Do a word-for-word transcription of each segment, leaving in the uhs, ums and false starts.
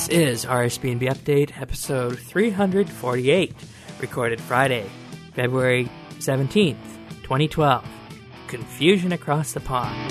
This is R S B N B Update, episode three forty-eight, recorded Friday, February seventeenth, twenty twelve. Confusion across the pond.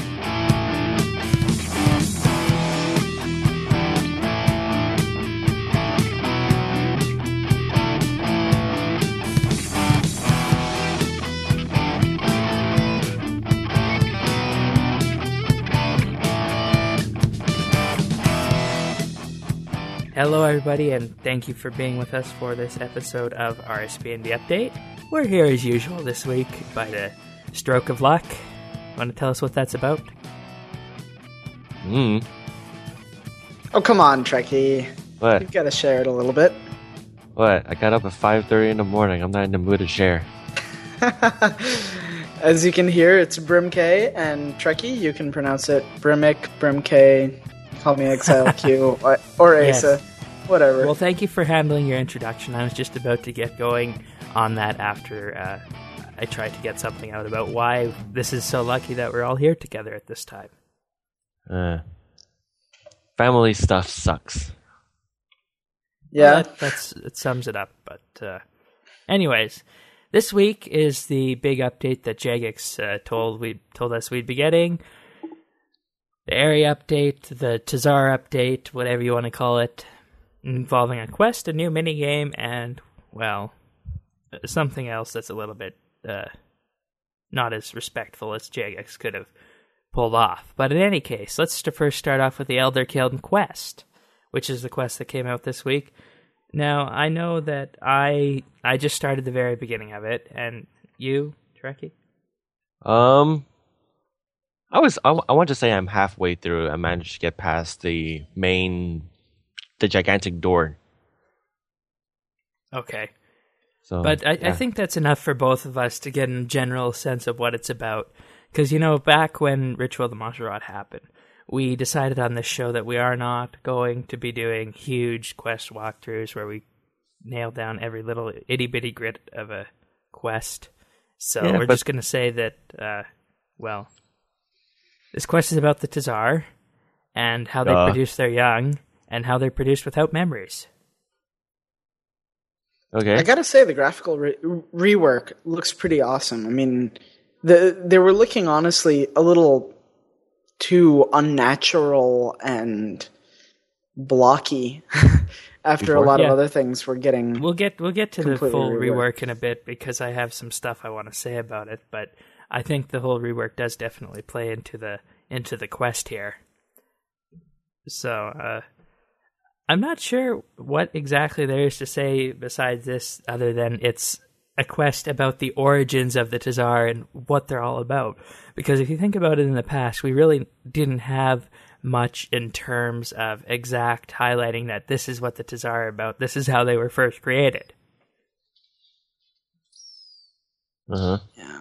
Hello everybody, and thank you for being with us for this episode of R S B N B Update. We're here as usual this week by the stroke of luck. Want to tell us what that's about? Hmm. Oh, come on, Trekkie. What? You've got to share it a little bit. What? I got up at five thirty in the morning. I'm not in the mood to share. As you can hear, it's Brimk, and Trekkie, you can pronounce it Brimmick, Brimk, call me Exile Q, or, or Asa, Yes. whatever. Well, thank you for handling your introduction. I was just about to get going on that after uh, I tried to get something out about why this is so lucky that we're all here together at this time. Uh, family stuff sucks. yeah. Well, that, that's it sums it up. But uh, anyways, this week is the big update that Jagex uh, told we told us we'd be getting. The area update, the Tazar update, whatever you want to call it, involving a quest, a new minigame, and, well, something else that's a little bit uh, not as respectful as Jagex could have pulled off. But in any case, let's first start off with the Elder Kiln quest, which is the quest that came out this week. Now, I know that I I just started the very beginning of it, and you, Trekkie? Um, I was. I, I want to say I'm halfway through. I managed to get past the main, the gigantic door. Okay. So, But I, yeah. I think that's enough for both of us to get a general sense of what it's about. Because, you know, back when Ritual of the Monsterrot happened, we decided on this show that we are not going to be doing huge quest walkthroughs where we nail down every little itty-bitty grit of a quest. So Yeah, we're but- just going to say that, uh, well, this quest is about the Tazar and how they Duh. produce their young and how they're produced without memories. Okay. I gotta say, the graphical re- rework looks pretty awesome. I mean, the they were looking, honestly, a little too unnatural and blocky after Before? a lot Yeah. of other things were getting... We'll get we'll get to the Completely full rework reworked. in a bit because I have some stuff I want to say about it, but I think the whole rework does definitely play into the into the quest here. So, uh, I'm not sure what exactly there is to say besides this, other than it's a quest about the origins of the Tazar and what they're all about. Because if you think about it in the past, we really didn't have much in terms of exact highlighting that this is what the Tazar are about, this is how they were first created. Uh huh. Yeah.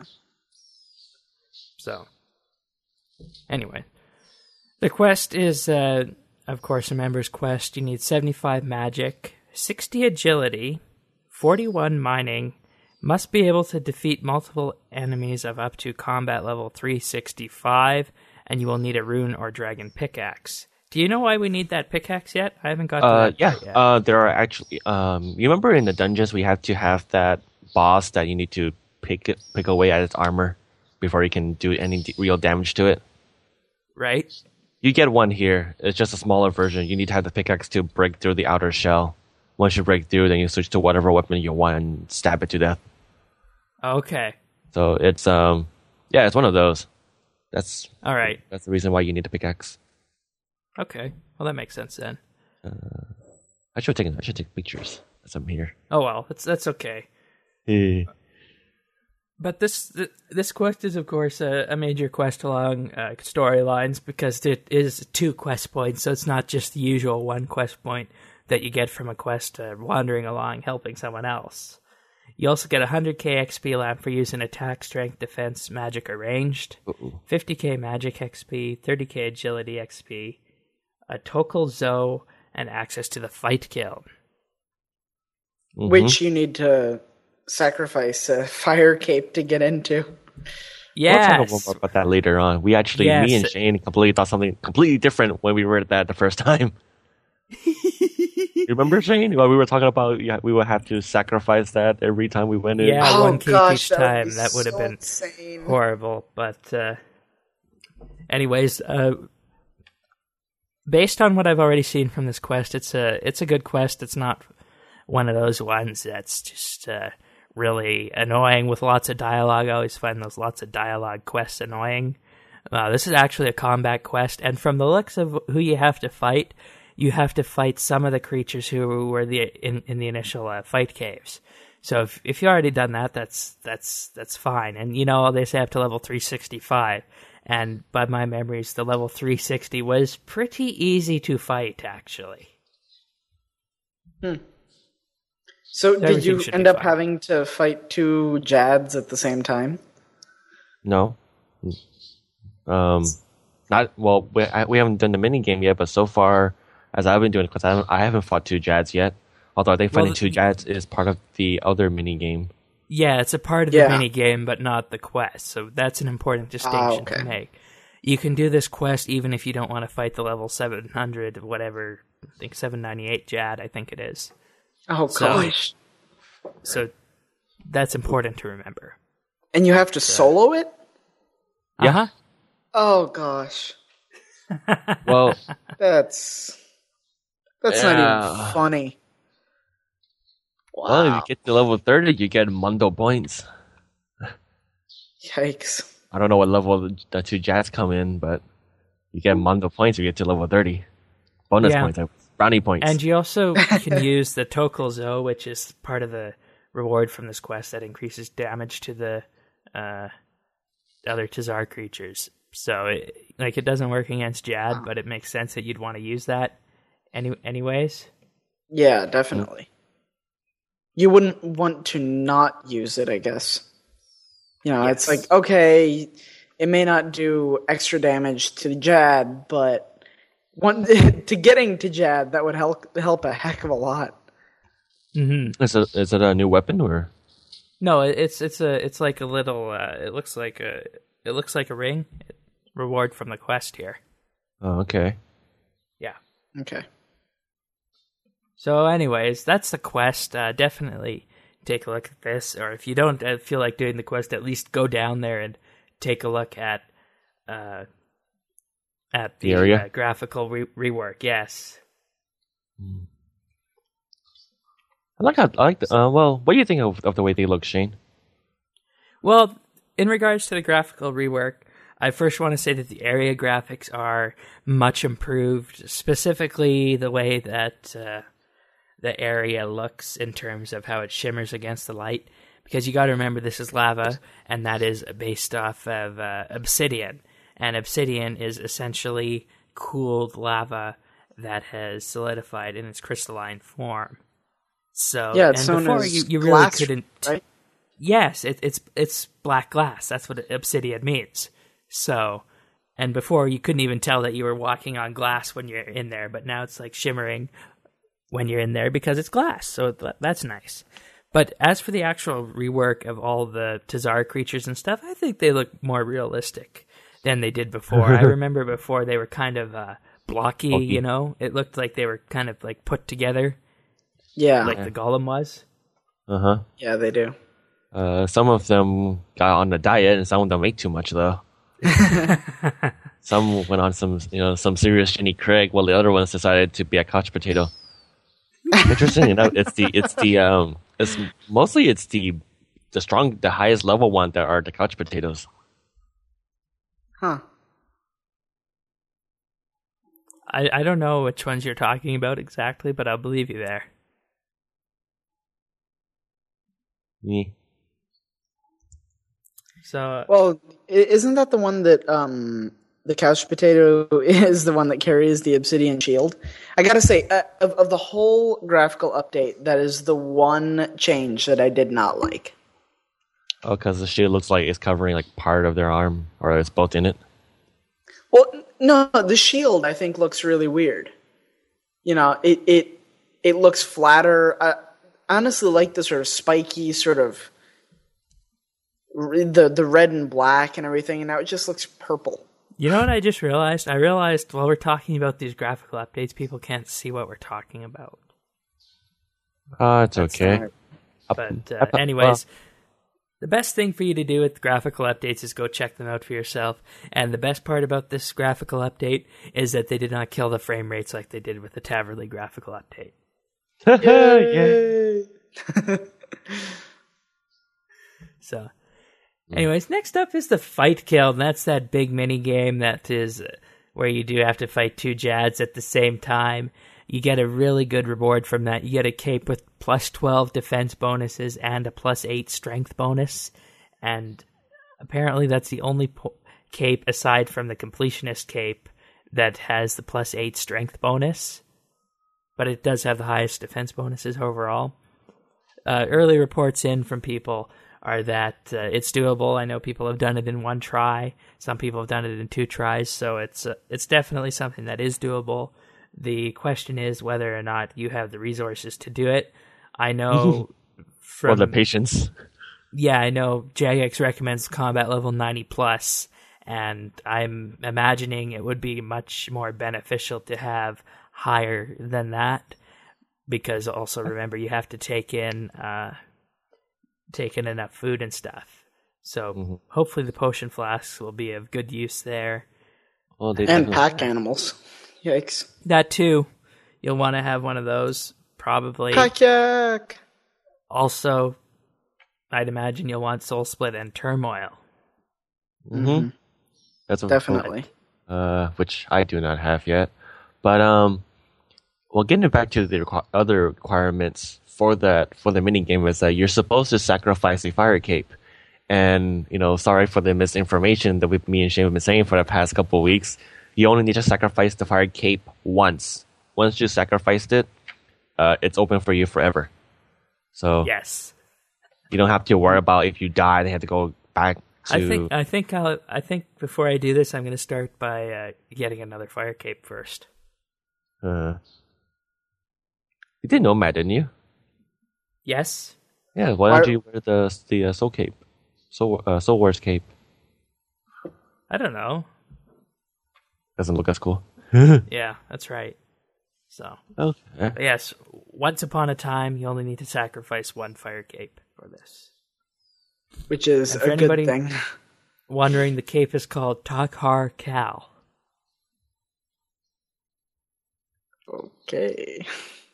So, anyway, the quest is, uh, of course, a member's quest. You need seventy-five magic, sixty agility, forty-one mining, must be able to defeat multiple enemies of up to combat level three sixty-five, and you will need a rune or dragon pickaxe. Do you know why we need that pickaxe yet? I haven't got to Uh, that yeah. part yet. Uh, there are actually. Um, you remember in the dungeons we have to have that boss that you need to pick it, pick away at its armor before you can do any d- real damage to it. Right? You get one here. It's just a smaller version. You need to have the pickaxe to break through the outer shell. Once you break through, then you switch to whatever weapon you want and stab it to death. Okay. So it's um, yeah, it's one of those. That's All right. that's the reason why you need the pickaxe. Okay. Well, that makes sense then. I should take I should take pictures as I'm here. Oh, well, that's, that's okay. Eh. But this th- this quest is, of course, a, a major quest along uh, storylines because it is two quest points, so it's not just the usual one quest point that you get from a quest uh, wandering along helping someone else. You also get one hundred k X P lamp for using attack, strength, defense, magic, or ranged, Uh-oh. fifty k magic X P, thirty k agility X P, a Tokal Zo, and access to the Fight Kiln. Mhm. Which you need to sacrifice a fire cape to get into. We'll talk Yes. more about that later on. We actually, me Yes. and Shane, completely thought something completely different when we read that the first time. You remember, Shane? Well, we were talking about yeah, we would have to sacrifice that every time we went in. Yeah, Oh, one keep gosh, each that would time. be That would have so been insane. horrible. But uh, anyways, uh, based on what I've already seen from this quest, it's a it's a good quest. It's not one of those ones that's just uh, really annoying with lots of dialogue. I always find those lots of dialogue quests annoying. Uh, this is actually a combat quest, and from the looks of who you have to fight, you have to fight some of the creatures who were the in, in the initial uh, fight caves. So if if you already done that, that's that's that's fine. And you know they say up to level three sixty-five, and by my memories, the level three sixty was pretty easy to fight actually. Hmm. So did Everything you should end be up fine. having to fight two Jads at the same time? No. Um, not well. We I, we haven't done the mini game yet, but so far as I've been doing, because I haven't, I haven't fought two Jads yet. Although I think Well, fighting two Jads is part of the other mini game. Yeah, it's a part of Yeah. the mini game, but not the quest. So that's an important distinction okay. to make. You can do this quest even if you don't want to fight the level seven hundred, whatever. I think seven ninety-eight Jad. I think it is. Oh So- gosh! So that's important to remember. And you have to solo it? Yeah. Uh-huh. Oh gosh, Well, that's that's not Yeah. even funny. Wow! well, if you get to level thirty, you get Mundo points. Yikes! I don't know what level the, the two Jads come in, but you get Mundo points if you get to level thirty. Bonus Yeah. points, uh, brownie points. And you also can use the Tokelzo, which is part of the reward from this quest that increases damage to the uh, other Tazar creatures. So, it, like, it doesn't work against Jad, but it makes sense that you'd want to use that any, anyways. Yeah, definitely. You wouldn't want to not use it, I guess. You know, it's Yes. like, okay, it may not do extra damage to Jad, but one to getting to Jad, that would help help a heck of a lot. Mm-hmm. is it is it a new weapon or? No, it- it's it's a it's like a little. Uh, it looks like a it looks like a ring. Reward from the quest here. Oh, okay. Yeah. Okay. So, anyways, that's the quest. Uh, definitely take a look at this, or if you don't uh, feel like doing the quest, at least go down there and take a look at uh, at the, The area? Uh, graphical re- rework. Yes. I like how I like. The, uh, well, what do you think of, of the way they look, Shane? Well, in regards to the graphical rework, I first want to say that the area graphics are much improved, specifically the way that uh, the area looks in terms of how it shimmers against the light. Because you got to remember, this is lava, and that is based off of uh, obsidian. And obsidian is essentially cooled lava that has solidified in its crystalline form. So, Yeah, it's and known before as you, you really glass, couldn't. right? Yes, it, it's it's black glass. That's what obsidian means. So, and before you couldn't even tell that you were walking on glass when you're in there, but now it's like shimmering when you're in there because it's glass. So th- that's nice. But as for the actual rework of all the Tazar creatures and stuff, I think they look more realistic than they did before. I remember before they were kind of uh, blocky, Bulky. you know? It looked like they were kind of like put together, Yeah. like the golem was. Uh huh. Yeah, they do. Uh, some of them got on a diet, and some of them ate too much though. Some went on some, you know, some serious Jenny Craig, while the other ones decided to be a couch potato. Interesting enough, it's the it's the um, it's mostly it's the the strong, the highest level one that are the couch potatoes. Huh. I, I don't know which ones you're talking about exactly, but I'll believe you there. Yeah. So, Well, i- isn't that the one that um the couch potato is the one that carries the obsidian shield? I gotta say, uh, of of the whole graphical update, that is the one change that I did not like. Oh, because the shield looks like it's covering like part of their arm, or it's both in it. Well, n- no, the shield I think looks really weird. You know, it it it looks flatter. I honestly like the sort of spiky sort of r- the the red and black and everything, and now it just looks purple. You know what I just realized? I realized while we're talking about these graphical updates, people can't see what we're talking about. Ah, uh, it's That's okay. not- But uh, anyways, the best thing for you to do with graphical updates is go check them out for yourself. And the best part about this graphical update is that they did not kill the frame rates like they did with the Taverly graphical update. Yay! So, anyways, next up is the Fight Kill, and that's that big mini game that is uh, where you do have to fight two Jads at the same time. You get a really good reward from that. You get a cape with plus twelve defense bonuses and a plus eight strength bonus. And apparently that's the only po- cape aside from the completionist cape that has the plus eight strength bonus. But it does have the highest defense bonuses overall. Uh, early reports in from people are that uh, it's doable. I know people have done it in one try. Some people have done it in two tries. So it's uh, it's definitely something that is doable. The question is whether or not you have the resources to do it. I know from... Or the patience. Yeah, I know Jagex recommends combat level ninety plus, and I'm imagining it would be much more beneficial to have higher than that, because also remember you have to take in uh, take in enough food and stuff. So mm-hmm. hopefully the potion flasks will be of good use there. Well, they and pack animals. Yikes. That too. You'll want to have one of those, probably. Kayak! Also, I'd imagine you'll want Soul Split and Turmoil. Mm-hmm. That's what Definitely. Uh, which I do not have yet. But, um, well, getting back to the requ- other requirements for that, for the minigame is that you're supposed to sacrifice a fire cape. And, you know, sorry for the misinformation that we, me and Shane have been saying for the past couple of weeks. You only need to sacrifice the fire cape once. Once you sacrificed it, uh, it's open for you forever. So yes, you don't have to worry about if you die, they have to go back to... I think I think I'll, I think before I do this, I'm going to start by uh, getting another fire cape first. Uh, you did Nomad, didn't you? Yes. Yeah, why don't you wear the the uh, Soul Cape? Soul, uh, Soul Wars Cape. I don't know. Doesn't look as cool. Yeah, that's right. So, okay. But yes, once upon a time, you only need to sacrifice one fire cape for this. Which is and for a anybody good thing. Wondering, the cape is called Takhar Kal. Okay.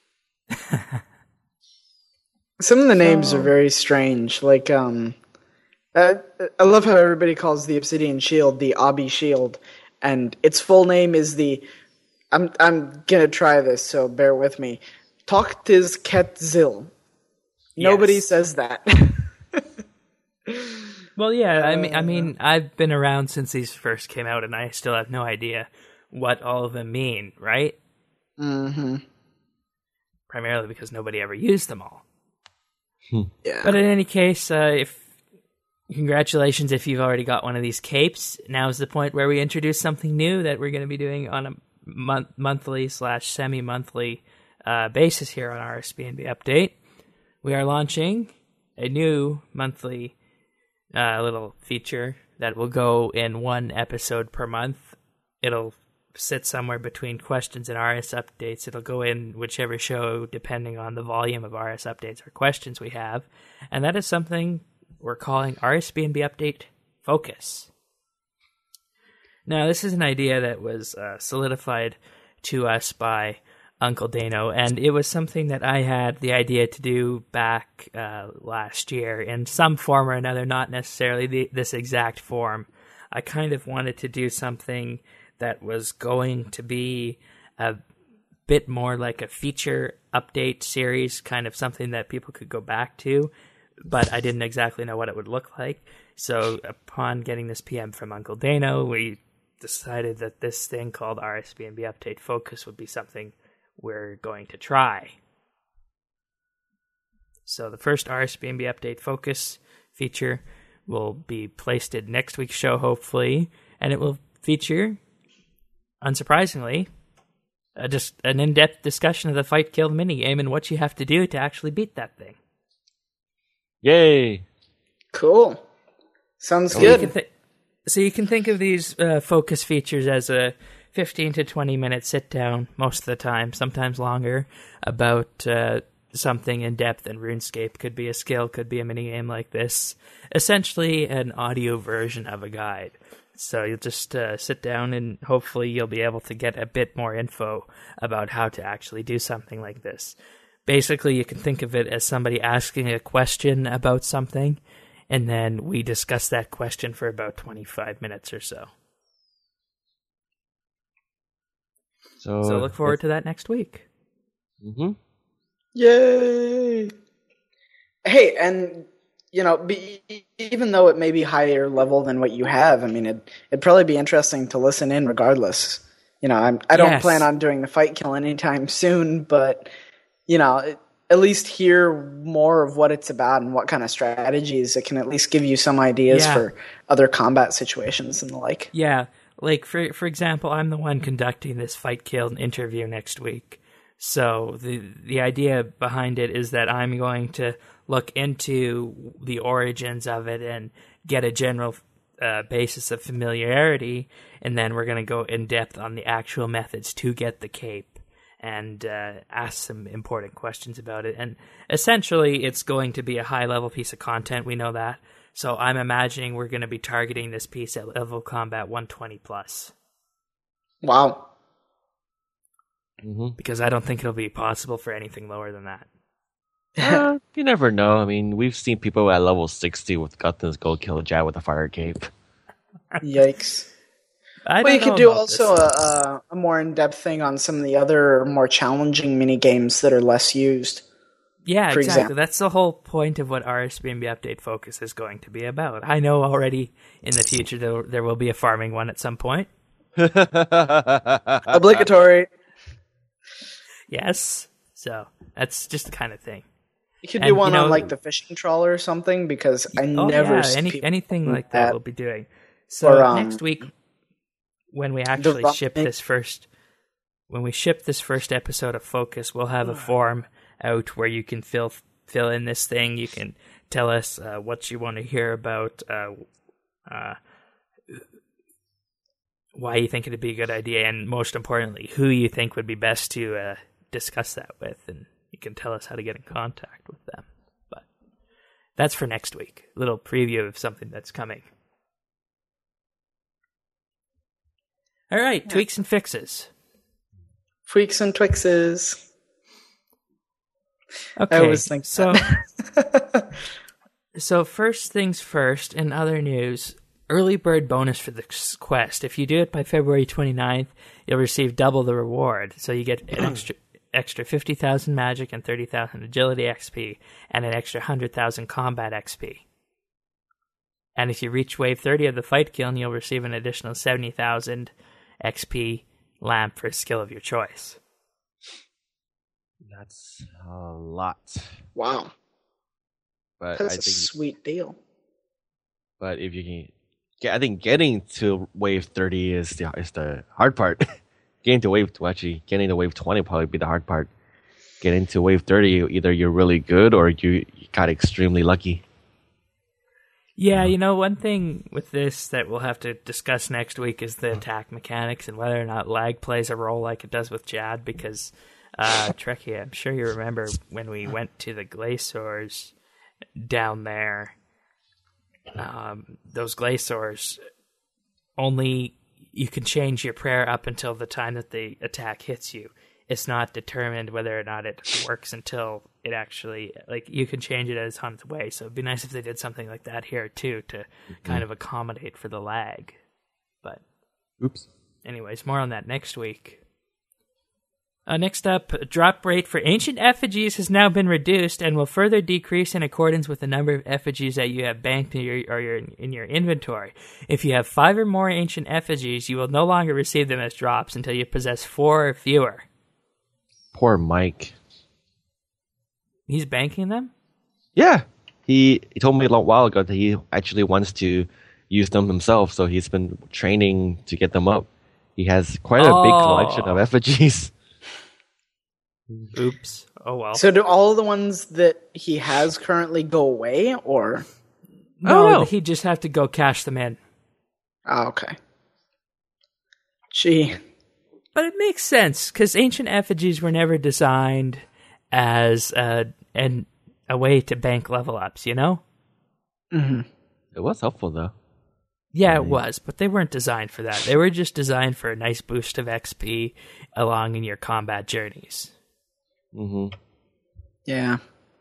Some of the names so... are very strange. Like, um, uh, I love how everybody calls the Obsidian Shield the Abi Shield. And its full name is the... I'm I'm gonna try this, so bear with me. Toktiz Ketzil. Nobody yes. says that. Well, yeah, I mean, I mean, I've been around since these first came out, and I still have no idea what all of them mean, right? Mm-hmm. Primarily because nobody ever used them all. Yeah. But in any case, uh, if congratulations if you've already got one of these capes. Now's the point where we introduce something new that we're going to be doing on a month, monthly slash semi-monthly uh, basis here on R S B N B Update. We are launching a new monthly uh, little feature that will go in one episode per month. It'll sit somewhere between questions and R S updates. It'll go in whichever show, depending on the volume of R S updates or questions we have. And that is something we're calling R S B N B Update Focus. Now, this is an idea that was uh, solidified to us by Uncle Dano, and it was something that I had the idea to do back uh, last year in some form or another, not necessarily the, this exact form. I kind of wanted to do something that was going to be a bit more like a feature update series, kind of something that people could go back to, but I didn't exactly know what it would look like. So upon getting this P M from Uncle Dano, we decided that this thing called R S B N B Update Focus would be something we're going to try. So the first R S B N B Update Focus feature will be placed in next week's show, hopefully, and it will feature, unsurprisingly, uh, just an in-depth discussion of the Fight Kill minigame and what you have to do to actually beat that thing. Yay! Cool. Sounds Or good. We can, th- so you can think of these uh, focus features as a fifteen to twenty minute sit down most of the time, sometimes longer, about uh, something in depth in RuneScape. Could be a skill, could be a minigame like this. Essentially an audio version of a guide. So you'll just uh, sit down and hopefully you'll be able to get a bit more info about how to actually do something like this. Basically, you can think of it as somebody asking a question about something, and then we discuss that question for about twenty-five minutes or so. So, So look forward to that next week. Mm-hmm. Yay! Hey, and you know, be, even though it may be higher level than what you have, I mean, it, it'd probably be interesting to listen in regardless. You know, I'm, I don't Yes. plan on doing the fight kill anytime soon, but, you know, it, at least hear more of what it's about and what kind of strategies. It can at least give you some ideas Yeah. for other combat situations and the like. Yeah, like for for example, I'm the one conducting this fight kill interview next week. So the the idea behind it is that I'm going to look into the origins of it and get a general uh, basis of familiarity, and then we're going to go in depth on the actual methods to get the cape and uh, ask some important questions about it. And essentially, it's going to be a high-level piece of content. We know that. So I'm imagining we're going to be targeting this piece at level combat one twenty plus. Wow. Mm-hmm. Because I don't think it'll be possible for anything lower than that. uh, you never know. I mean, we've seen people at level sixty with Gutton's Gold Kill a Jab with a fire cape. Yikes. I Well, don't you know could do about also this. a, a, a more in-depth thing on some of the other more challenging mini games that are less used. Yeah, for exactly. example. That's the whole point of what R S B N B Update Focus is going to be about. I know already in the future there, there will be a farming one at some point. Obligatory. Yes. So that's just the kind of thing. You could And, do one you know- on like the fishing trawler or something because I Oh, never yeah, see any, people anything do like that we'll be doing. So Or, um, next week, when we actually rock ship thing. this first, when we ship this first episode of Focus, we'll have a form out where you can fill fill in this thing. You can tell us uh, what you want to hear about, uh, uh, why you think it'd be a good idea, and most importantly, who you think would be best to uh, discuss that with, and you can tell us how to get in contact with them. But that's for next week. A little preview of something that's coming. All right, tweaks and fixes. Freaks and Twixes. Okay, I always think so. that. So first things first, in other news, early bird bonus for this quest. If you do it by February twenty-ninth, you'll receive double the reward. So you get an extra extra fifty thousand magic and thirty thousand agility X P and an extra one hundred thousand combat X P. And if you reach wave thirty of the fight kiln, you'll receive an additional seventy thousand X P lamp for a skill of your choice. That's a lot. Wow. But That's I a think, sweet deal. but if you can, get, I think getting to wave thirty is the is the hard part. Getting to wave, well, actually, getting to wave twenty will probably be the hard part. Getting to wave thirty, either you're really good or you, you got extremely lucky. Yeah, you know, one thing with this that we'll have to discuss next week is the attack mechanics and whether or not lag plays a role like it does with Jad, because, uh, Trekkie, I'm sure you remember when we went to the Glaciers down there, um, those Glaciers, only you can change your prayer up until the time that the attack hits you. It's not determined whether or not it works until it actually, like, you can change it as on its way. So it'd be nice if they did something like that here too, to mm-hmm. kind of accommodate for the lag. But oops. Anyways, more on that next week. Uh, next up, drop rate for ancient effigies has now been reduced and will further decrease in accordance with the number of effigies that you have banked in your, or your, in your inventory. If you have five or more ancient effigies, you will no longer receive them as drops until you possess four or fewer. Poor Mike. He's banking them? Yeah. He, he told me a long while ago that he actually wants to use them himself, so he's been training to get them up. He has quite a oh. big collection of effigies. Oops. Oh well. So do all of the ones that he has currently go away, or? No, Oh, no. he'd just have to go cash them in. Oh, okay. Gee. But it makes sense, because ancient effigies were never designed as a, an, a way to bank level ups, you know? Mm-hmm. It was helpful though. Yeah, it was, but they weren't designed for that. They were just designed for a nice boost of X P along in your combat journeys. Mm-hmm. Yeah.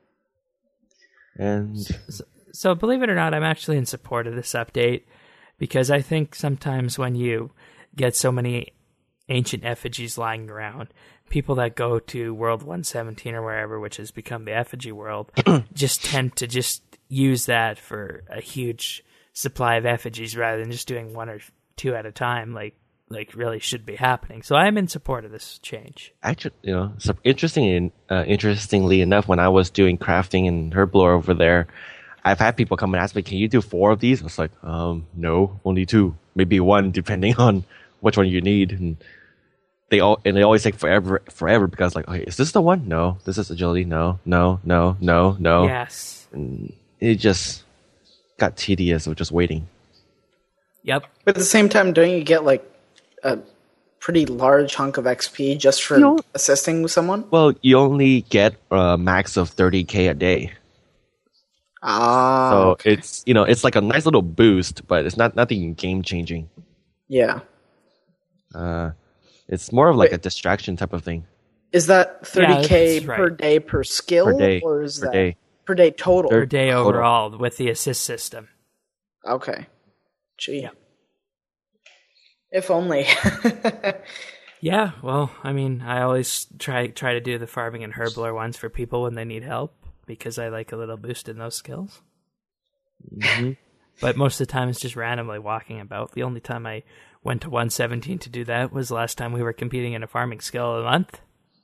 And So, so believe it or not, I'm actually in support of this update, because I think sometimes when you get so many ancient effigies lying around, people that go to World one seventeen or wherever, which has become the effigy world, just tend to just use that for a huge supply of effigies rather than just doing one or two at a time, like like really should be happening. So I'm in support of this change. actually, you know, so interesting. Uh, interestingly enough, when I was doing crafting in Herblore over there, I've had people come and ask me, "Can you do four of these?" I was like, "Um, no, only two, maybe one, depending on which one you need." And they all and they always take forever, forever because like, okay, is this the one? No, this is agility. No, no, no, no, no. Yes. And it just got tedious of just waiting. Yep. But at the same time, don't you get like a pretty large hunk of X P just for No. assisting someone? Well, you only get a max of thirty K a day. Ah. So okay. it's, you know, it's like a nice little boost, but it's not nothing game changing. Yeah. Uh, it's more of like Wait. a distraction type of thing. Is that thirty K that's right. per day per skill? Per day. Or is Per that day. per day total? Per day Total. overall with the assist system. Okay. Gee. Yeah. If only. Yeah, well, I mean, I always try try to do the farming and herblore ones for people when they need help, because I like a little boost in those skills. Mhm. But most of the time it's just randomly walking about. The only time I went to one seventeen to do that was the last time we were competing in a farming skill of the month.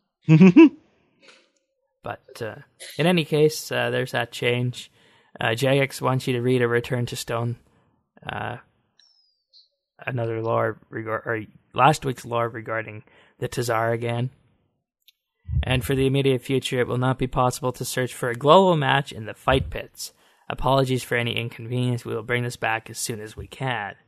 But uh, in any case, uh, there's that change. Uh, Jagex wants you to read a Return to Stone, uh, another lore, reg- or last week's lore regarding the Tazar again. And for the immediate future, it will not be possible to search for a global match in the fight pits. Apologies for any inconvenience. We will bring this back as soon as we can.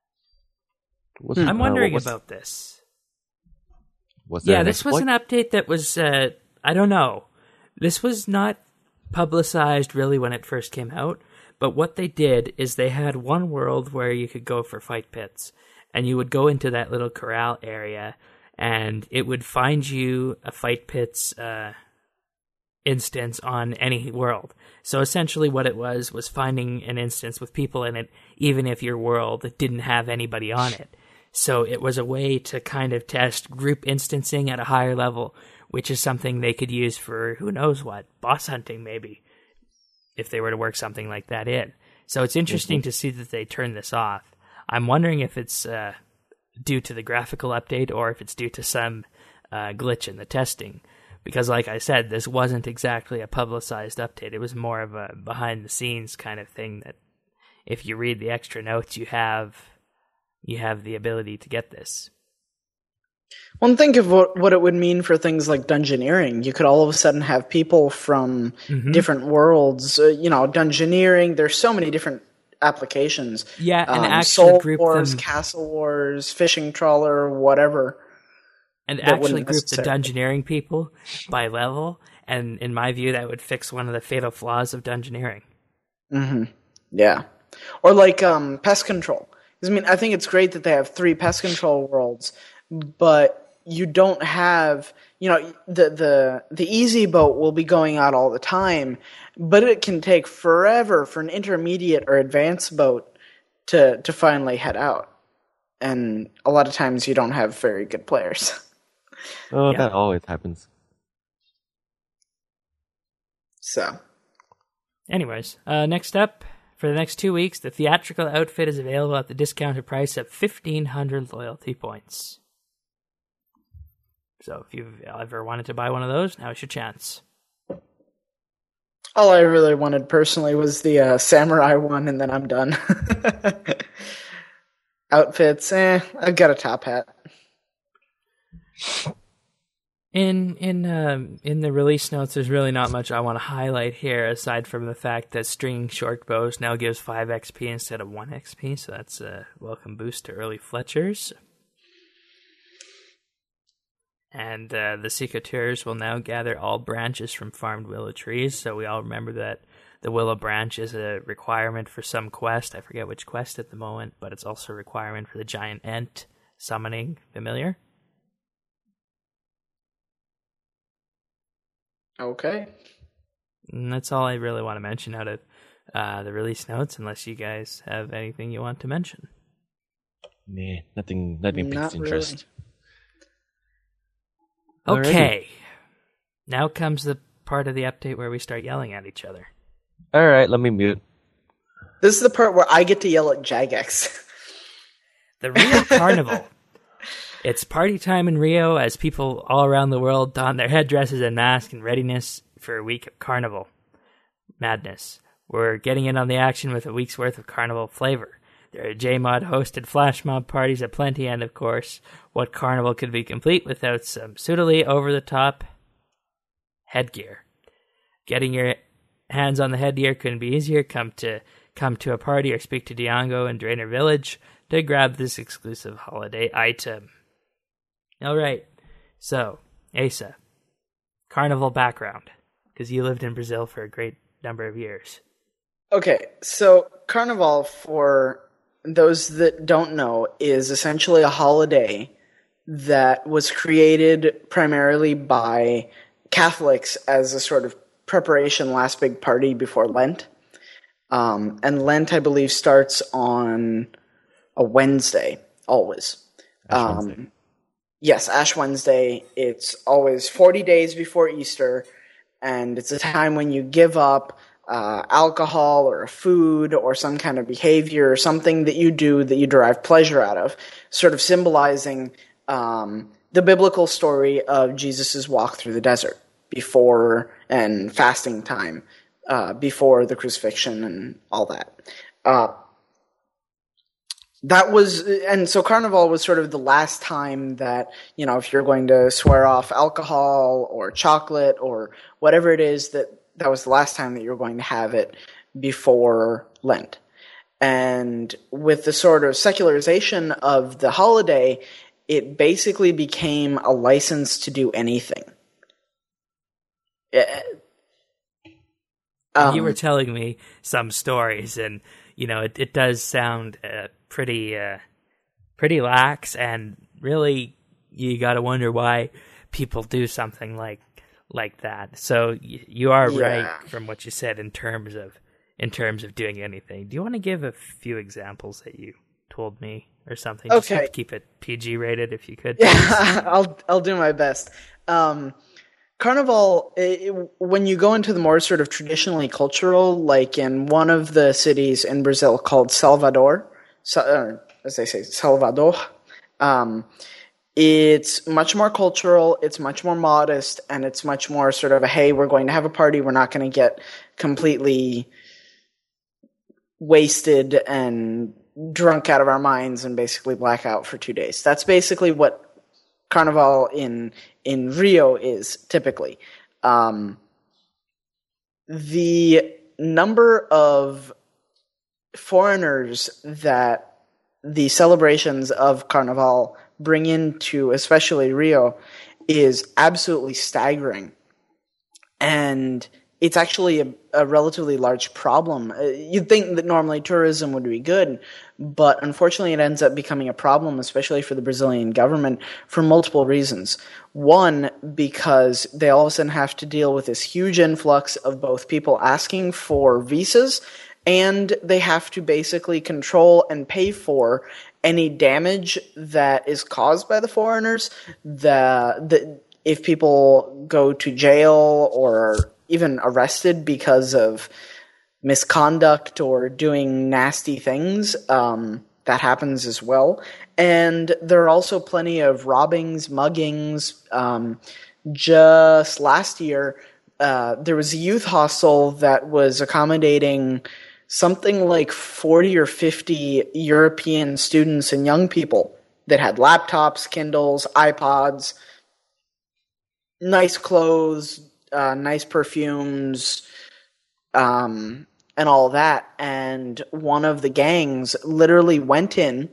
What's- I'm uh, wondering what's- about this. what's that, Yeah, an this was an exploit? update that was, uh, I don't know. This was not publicized really when it first came out, but what they did is they had one world where you could go for fight pits, and you would go into that little corral area, and it would find you a fight pits uh, instance on any world. So essentially what it was was finding an instance with people in it, even if your world didn't have anybody on it. So it was a way to kind of test group instancing at a higher level, which is something they could use for who knows what, boss hunting maybe, if they were to work something like that in. So it's interesting to see that they turned this off. I'm wondering if it's uh, due to the graphical update or if it's due to some uh, glitch in the testing. Because like I said, this wasn't exactly a publicized update. It was more of a behind-the-scenes kind of thing that if you read the extra notes, you have you have the ability to get this. Well, and think of what, what it would mean for things like dungeoneering. You could all of a sudden have people from Mhm. different worlds. Uh, you know, dungeoneering. There's so many different applications. Yeah, and Um, actually Soul group Wars, them, Castle Wars, Fishing Trawler, whatever. and that actually wouldn't group the necessarily- dungeoneering people by level. And in my view, that would fix one of the fatal flaws of dungeoneering. hmm Yeah. Or like um, pest control. 'Cause, I mean, I think it's great that they have three pest control worlds, but you don't have, you know, the the the easy boat will be going out all the time, but it can take forever for an intermediate or advanced boat to to finally head out, and a lot of times you don't have very good players. Oh, Yeah. that always happens. So Anyways, uh, next up, for the next two weeks, the theatrical outfit is available at the discounted price of fifteen hundred loyalty points. So if you've ever wanted to buy one of those, now's your chance. all I really wanted personally was the uh, samurai one, and then I'm done. Outfits, eh? I've got a top hat. In in um, in the release notes, there's really not much I want to highlight here, aside from the fact that stringing short bows now gives five X P instead of one X P, so that's a welcome boost to early Fletchers. And uh, the Secateurs will now gather all branches from farmed willow trees, so we all remember that the willow branch is a requirement for some quest. I forget which quest at the moment, but it's also a requirement for the giant ent summoning familiar. Okay. And that's all I really want to mention out of uh, the release notes, unless you guys have anything you want to mention. Nah, nothing, nothing Not piques interest. Okay. Alrighty. Now comes the part of the update where we start yelling at each other. All right, let me mute. This is the part where I get to yell at Jagex. The Rio Carnival. It's party time in Rio as people all around the world don their headdresses and masks in readiness for a week of carnival madness. We're getting in on the action with a week's worth of carnival flavor. There are J MOD hosted flash mob parties aplenty, and of course, what carnival could be complete without some suitably over-the-top headgear? Getting your hands on the headgear couldn't be easier. Come to come to a party or speak to Diongo in Draenor Village to grab this exclusive holiday item. Alright, so, Asa, carnival background, because you lived in Brazil for a great number of years. Okay, so Carnival, for those that don't know, is essentially a holiday that was created primarily by Catholics as a sort of preparation last big party before Lent. Um, and Lent, I believe, starts on a Wednesday, always. Ash Um, Wednesday. Yes, Ash Wednesday. It's always forty days before Easter, and it's a time when you give up uh, alcohol or a food or some kind of behavior or something that you do that you derive pleasure out of, sort of symbolizing um, the biblical story of Jesus' walk through the desert before and fasting time uh, before the crucifixion and all that. Uh, That was, and so Carnival was sort of the last time that, you know, if you're going to swear off alcohol or chocolate or whatever it is, that that was the last time that you were going to have it before Lent. And with the sort of secularization of the holiday, it basically became a license to do anything. Yeah. And you were Um, telling me some stories, and you know it, it does sound uh, pretty uh, pretty lax, and really you got to wonder why people do something like like that. So y- you are Yeah. right from what you said in terms of in terms of doing anything. Do you want to give a few examples that you told me or something? Just Okay. keep it P G rated if you could. Yeah, I'll I'll do my best. Um, Carnival, it, when you go into the more sort of traditionally cultural, like in one of the cities in Brazil called Salvador, so, uh, as they say, Salvador, um, it's much more cultural, it's much more modest, and it's much more sort of a, hey, we're going to have a party, we're not going to get completely wasted and drunk out of our minds and basically black out for two days. That's basically what Carnival in in Rio is typically. Um, the number of foreigners that the celebrations of Carnival bring into, especially Rio, is absolutely staggering. And it's actually a, a relatively large problem. Uh, You'd think that normally tourism would be good, but unfortunately it ends up becoming a problem, especially for the Brazilian government, for multiple reasons. One, because they all of a sudden have to deal with this huge influx of both people asking for visas, and they have to basically control and pay for any damage that is caused by the foreigners. The, the if people go to jail or even arrested because of misconduct or doing nasty things, um, that happens as well. And there are also plenty of robbings, muggings. Um, just last year, uh, there was a youth hostel that was accommodating something like forty or fifty European students and young people that had laptops, Kindles, iPods, nice clothes, uh, nice perfumes, um, and all that. And one of the gangs literally went in.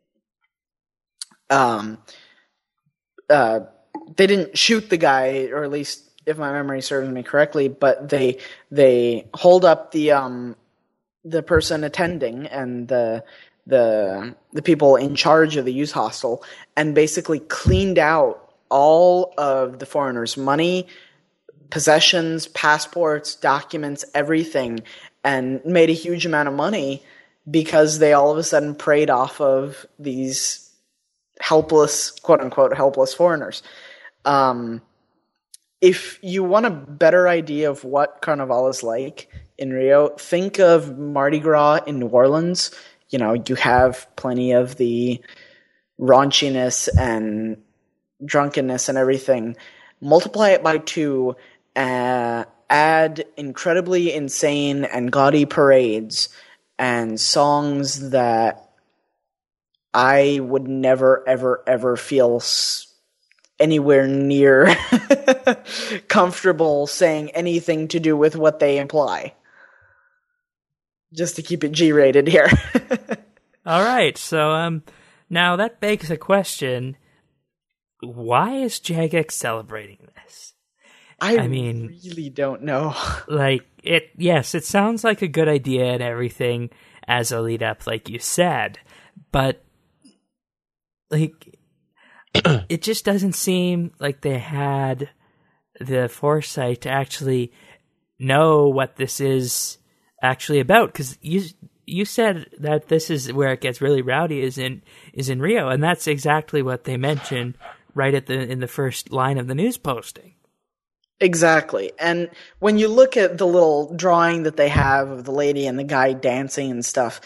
Um, uh, they didn't shoot the guy, or at least if my memory serves me correctly, but they they hold up the um the person attending and the the the people in charge of the youth hostel, and basically cleaned out all of the foreigners' money, possessions, passports, documents, everything, and made a huge amount of money because they all of a sudden preyed off of these helpless, quote-unquote, helpless foreigners. Um, if you want a better idea of what Carnival is like in Rio, think of Mardi Gras in New Orleans. You know, you have plenty of the raunchiness and drunkenness and everything. Multiply it by two, uh, add incredibly insane and gaudy parades and songs that I would never, ever, ever feel s- anywhere near comfortable saying anything to do with what they imply. Just to keep it G-rated here. All right, so um, now that begs a question. Why is Jagex celebrating this? I, I mean, really don't know. Like, it, yes, it sounds like a good idea and everything as a lead up, like you said, but, like, it just doesn't seem like they had the foresight to actually know what this is actually about, because you you said that this is where it gets really rowdy is in is in Rio, and that's exactly what they mentioned right at the in the first line of the news posting. Exactly. And when you look at the little drawing that they have of the lady and the guy dancing and stuff,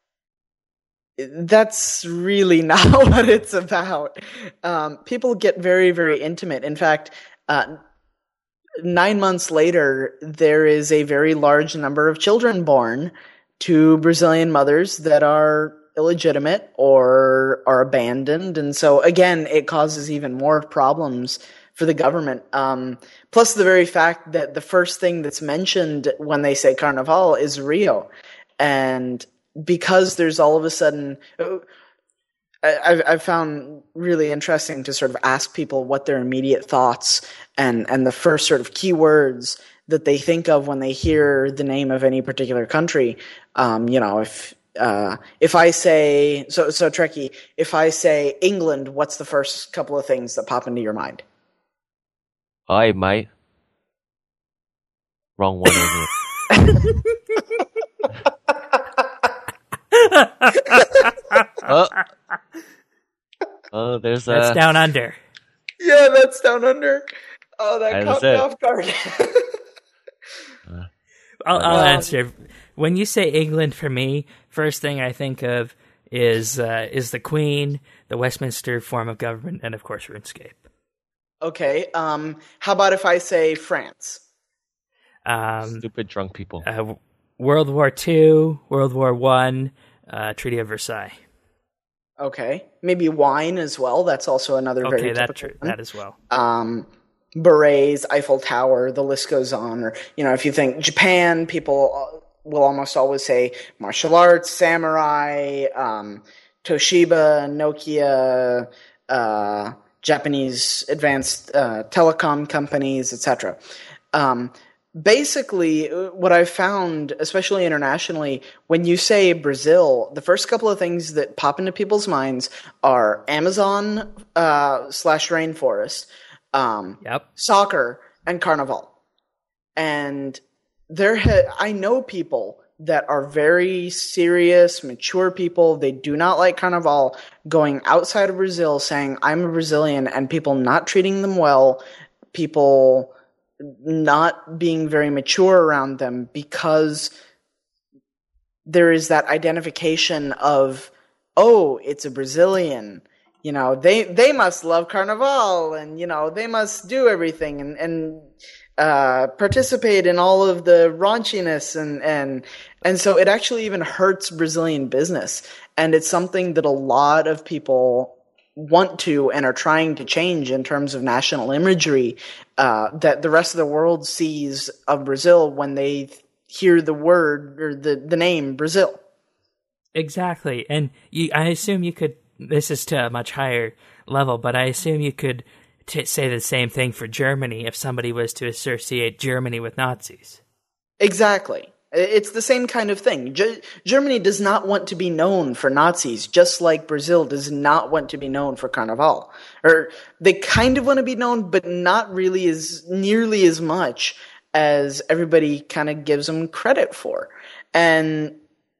that's really not what it's about. Um, people get very, very intimate. In fact, uh, nine months later, there is a very large number of children born to Brazilian mothers that are illegitimate or are abandoned. And so, again, it causes even more problems for the government. Um, plus the very fact that the first thing that's mentioned when they say Carnival is Rio. And because there's all of a sudden, I've, I've found really interesting to sort of ask people what their immediate thoughts and, and the first sort of keywords that they think of when they hear the name of any particular country. Um, you know, if uh, if I say, so, so Trekkie, if I say England, what's the first couple of things that pop into your mind? Hi, mate. Wrong one, isn't it? oh. oh, there's a... That's Down Under. Yeah, that's Down Under. Oh, that caught me it. off guard. uh, I'll, I'll Um, answer. When you say England, for me, first thing I think of is uh, is the Queen, the Westminster form of government, and of course RuneScape. Okay, um, how about if I say France? Um, Stupid drunk people. uh, World War Two, World War One, uh, Treaty of Versailles. Okay, maybe wine as well. That's also another Okay, very that typical tr- one. that as well. Um, berets, Eiffel Tower, the list goes on. Or, you know, if you think Japan, people will almost always say martial arts, samurai, um, Toshiba, Nokia, uh, Japanese advanced uh, telecom companies, et cetera. Um, basically, what I've found, especially internationally, when you say Brazil, the first couple of things that pop into people's minds are Amazon uh, slash rainforest, um, Yep. soccer, and Carnival. And there, ha- I know people that are very serious, mature people. They do not like Carnival, going outside of Brazil saying, I'm a Brazilian, and people not treating them well, people not being very mature around them because there is that identification of, oh, it's a Brazilian. You know, they, they must love Carnival, and, you know, they must do everything and, and uh, participate in all of the raunchiness. And, and, and so it actually even hurts Brazilian business. And it's something that a lot of people want to and are trying to change in terms of national imagery uh, that the rest of the world sees of Brazil when they hear the word or the, the name Brazil. Exactly. And you, I assume you could, this is to a much higher level, but I assume you could t- say the same thing for Germany if somebody was to associate Germany with Nazis. Exactly. It's the same kind of thing. G- Germany does not want to be known for Nazis, just like Brazil does not want to be known for Carnival. Or they kind of want to be known, but not really as nearly as much as everybody kind of gives them credit for. And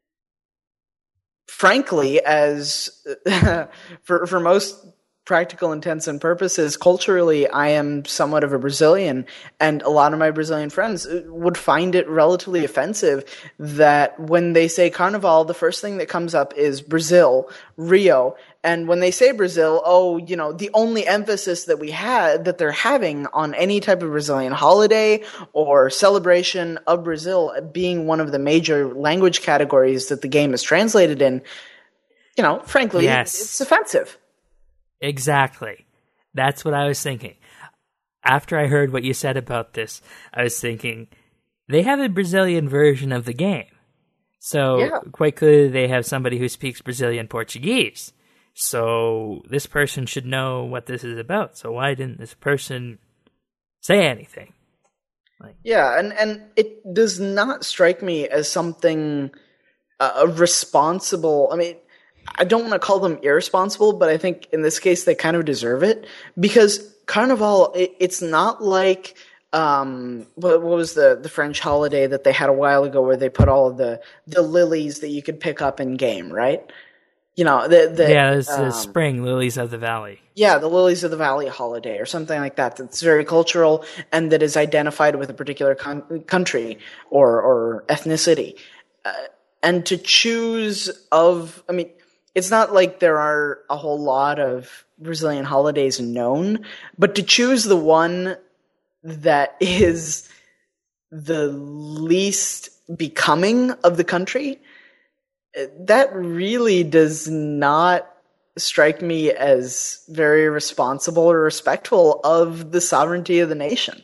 frankly, as for for most practical intents and purposes, culturally, I am somewhat of a Brazilian, and a lot of my Brazilian friends would find it relatively offensive that when they say Carnival, the first thing that comes up is Brazil, Rio, and when they say Brazil, oh, you know, the only emphasis that we had, that they're having on any type of Brazilian holiday or celebration of Brazil being one of the major language categories that the game is translated in, you know, frankly, yes. it's offensive. Exactly. That's what I was thinking. After I heard what you said about this, I was thinking, they have a Brazilian version of the game. So, yeah. quite clearly they have somebody who speaks Brazilian Portuguese. So, this person should know what this is about. So, why didn't this person say anything? Like, yeah, and, and it does not strike me as something uh, responsible. I mean, I don't want to call them irresponsible, but I think in this case they kind of deserve it, because Carnival, it, it's not like um, what, what was the, the French holiday that they had a while ago where they put all of the, the lilies that you could pick up in game, right? You know, the, the yeah, it's um, the spring lilies of the valley. Yeah, the Lilies of the Valley holiday or something like that. That's very cultural and that is identified with a particular con- country or or ethnicity, uh, and to choose of, I mean. It's not like there are a whole lot of Brazilian holidays known, but to choose the one that is the least becoming of the country, that really does not strike me as very responsible or respectful of the sovereignty of the nation.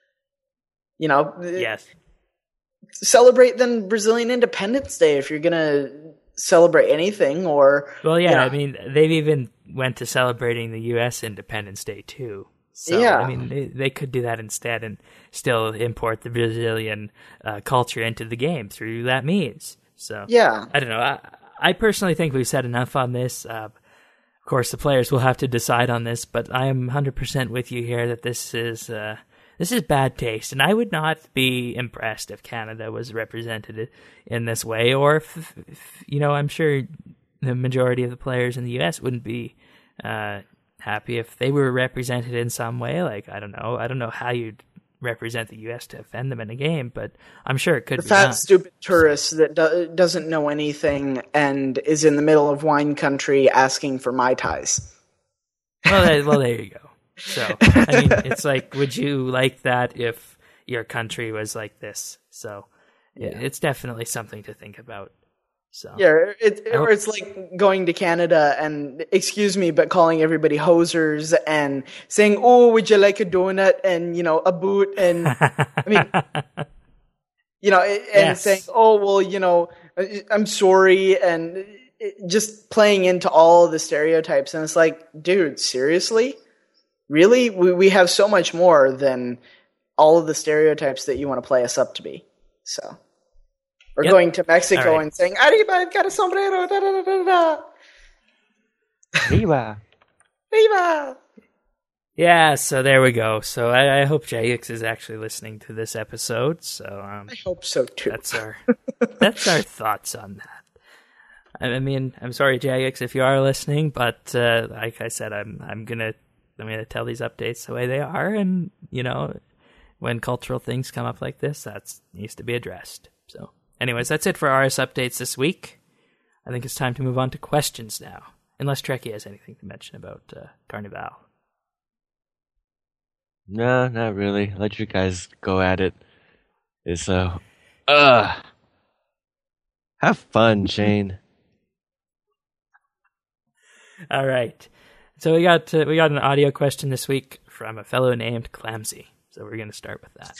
You know? Yes. Celebrate then Brazilian Independence Day if you're going to celebrate anything, or well, yeah, you know. I mean, they've even went to celebrating the U S Independence Day too. So, yeah, I mean, they, they could do that instead and still import the Brazilian uh, culture into the game through that means. So, yeah, I don't know. I, I personally think we've said enough on this. Uh, of course, the players will have to decide on this, but I am one hundred percent with you here that this is uh, this is bad taste, and I would not be impressed if Canada was represented in this way, or if, if you know, I'm sure the majority of the players in the U S wouldn't be uh, happy if they were represented in some way. Like, I don't know, I don't know how you'd represent the U S to offend them in a game, but I'm sure it could the be fat, done. stupid tourist that do- doesn't know anything and is in the middle of wine country asking for Mai Tais. Well, there, well, there you go. So, I mean, it's like, would you like that if your country was like this? So, yeah. It's definitely something to think about. So, yeah, it, or it's like going to Canada and, excuse me, but calling everybody hosers and saying, "Oh, would you like a donut?" and, you know, a boot, and I mean, you know, and yes. saying, "Oh, well, you know, I'm sorry," and just playing into all the stereotypes. And it's like, dude, seriously? Really? We we have so much more than all of the stereotypes that you want to play us up to be. So, or yep. going to Mexico right. and saying, "Arriba, I've got a sombrero." Da, da, da, da, da. Arriba. Arriba. Yeah. So there we go. So I, I hope J X is actually listening to this episode. So um, I hope so too. That's our that's our thoughts on that. I mean, I'm sorry, J X, if you are listening, but uh, like I said, I'm I'm gonna. I'm going to tell these updates the way they are, and, you know, when cultural things come up like this, that needs to be addressed. So, anyways, that's it for R S Updates this week. I think it's time to move on to questions now, unless Trekkie has anything to mention about uh, Carnival. No, not really. Let you guys go at it. It's, uh, uh, have fun, Shane. All right. So we got uh, we got an audio question this week from a fellow named Clamsy. So we're going to start with that.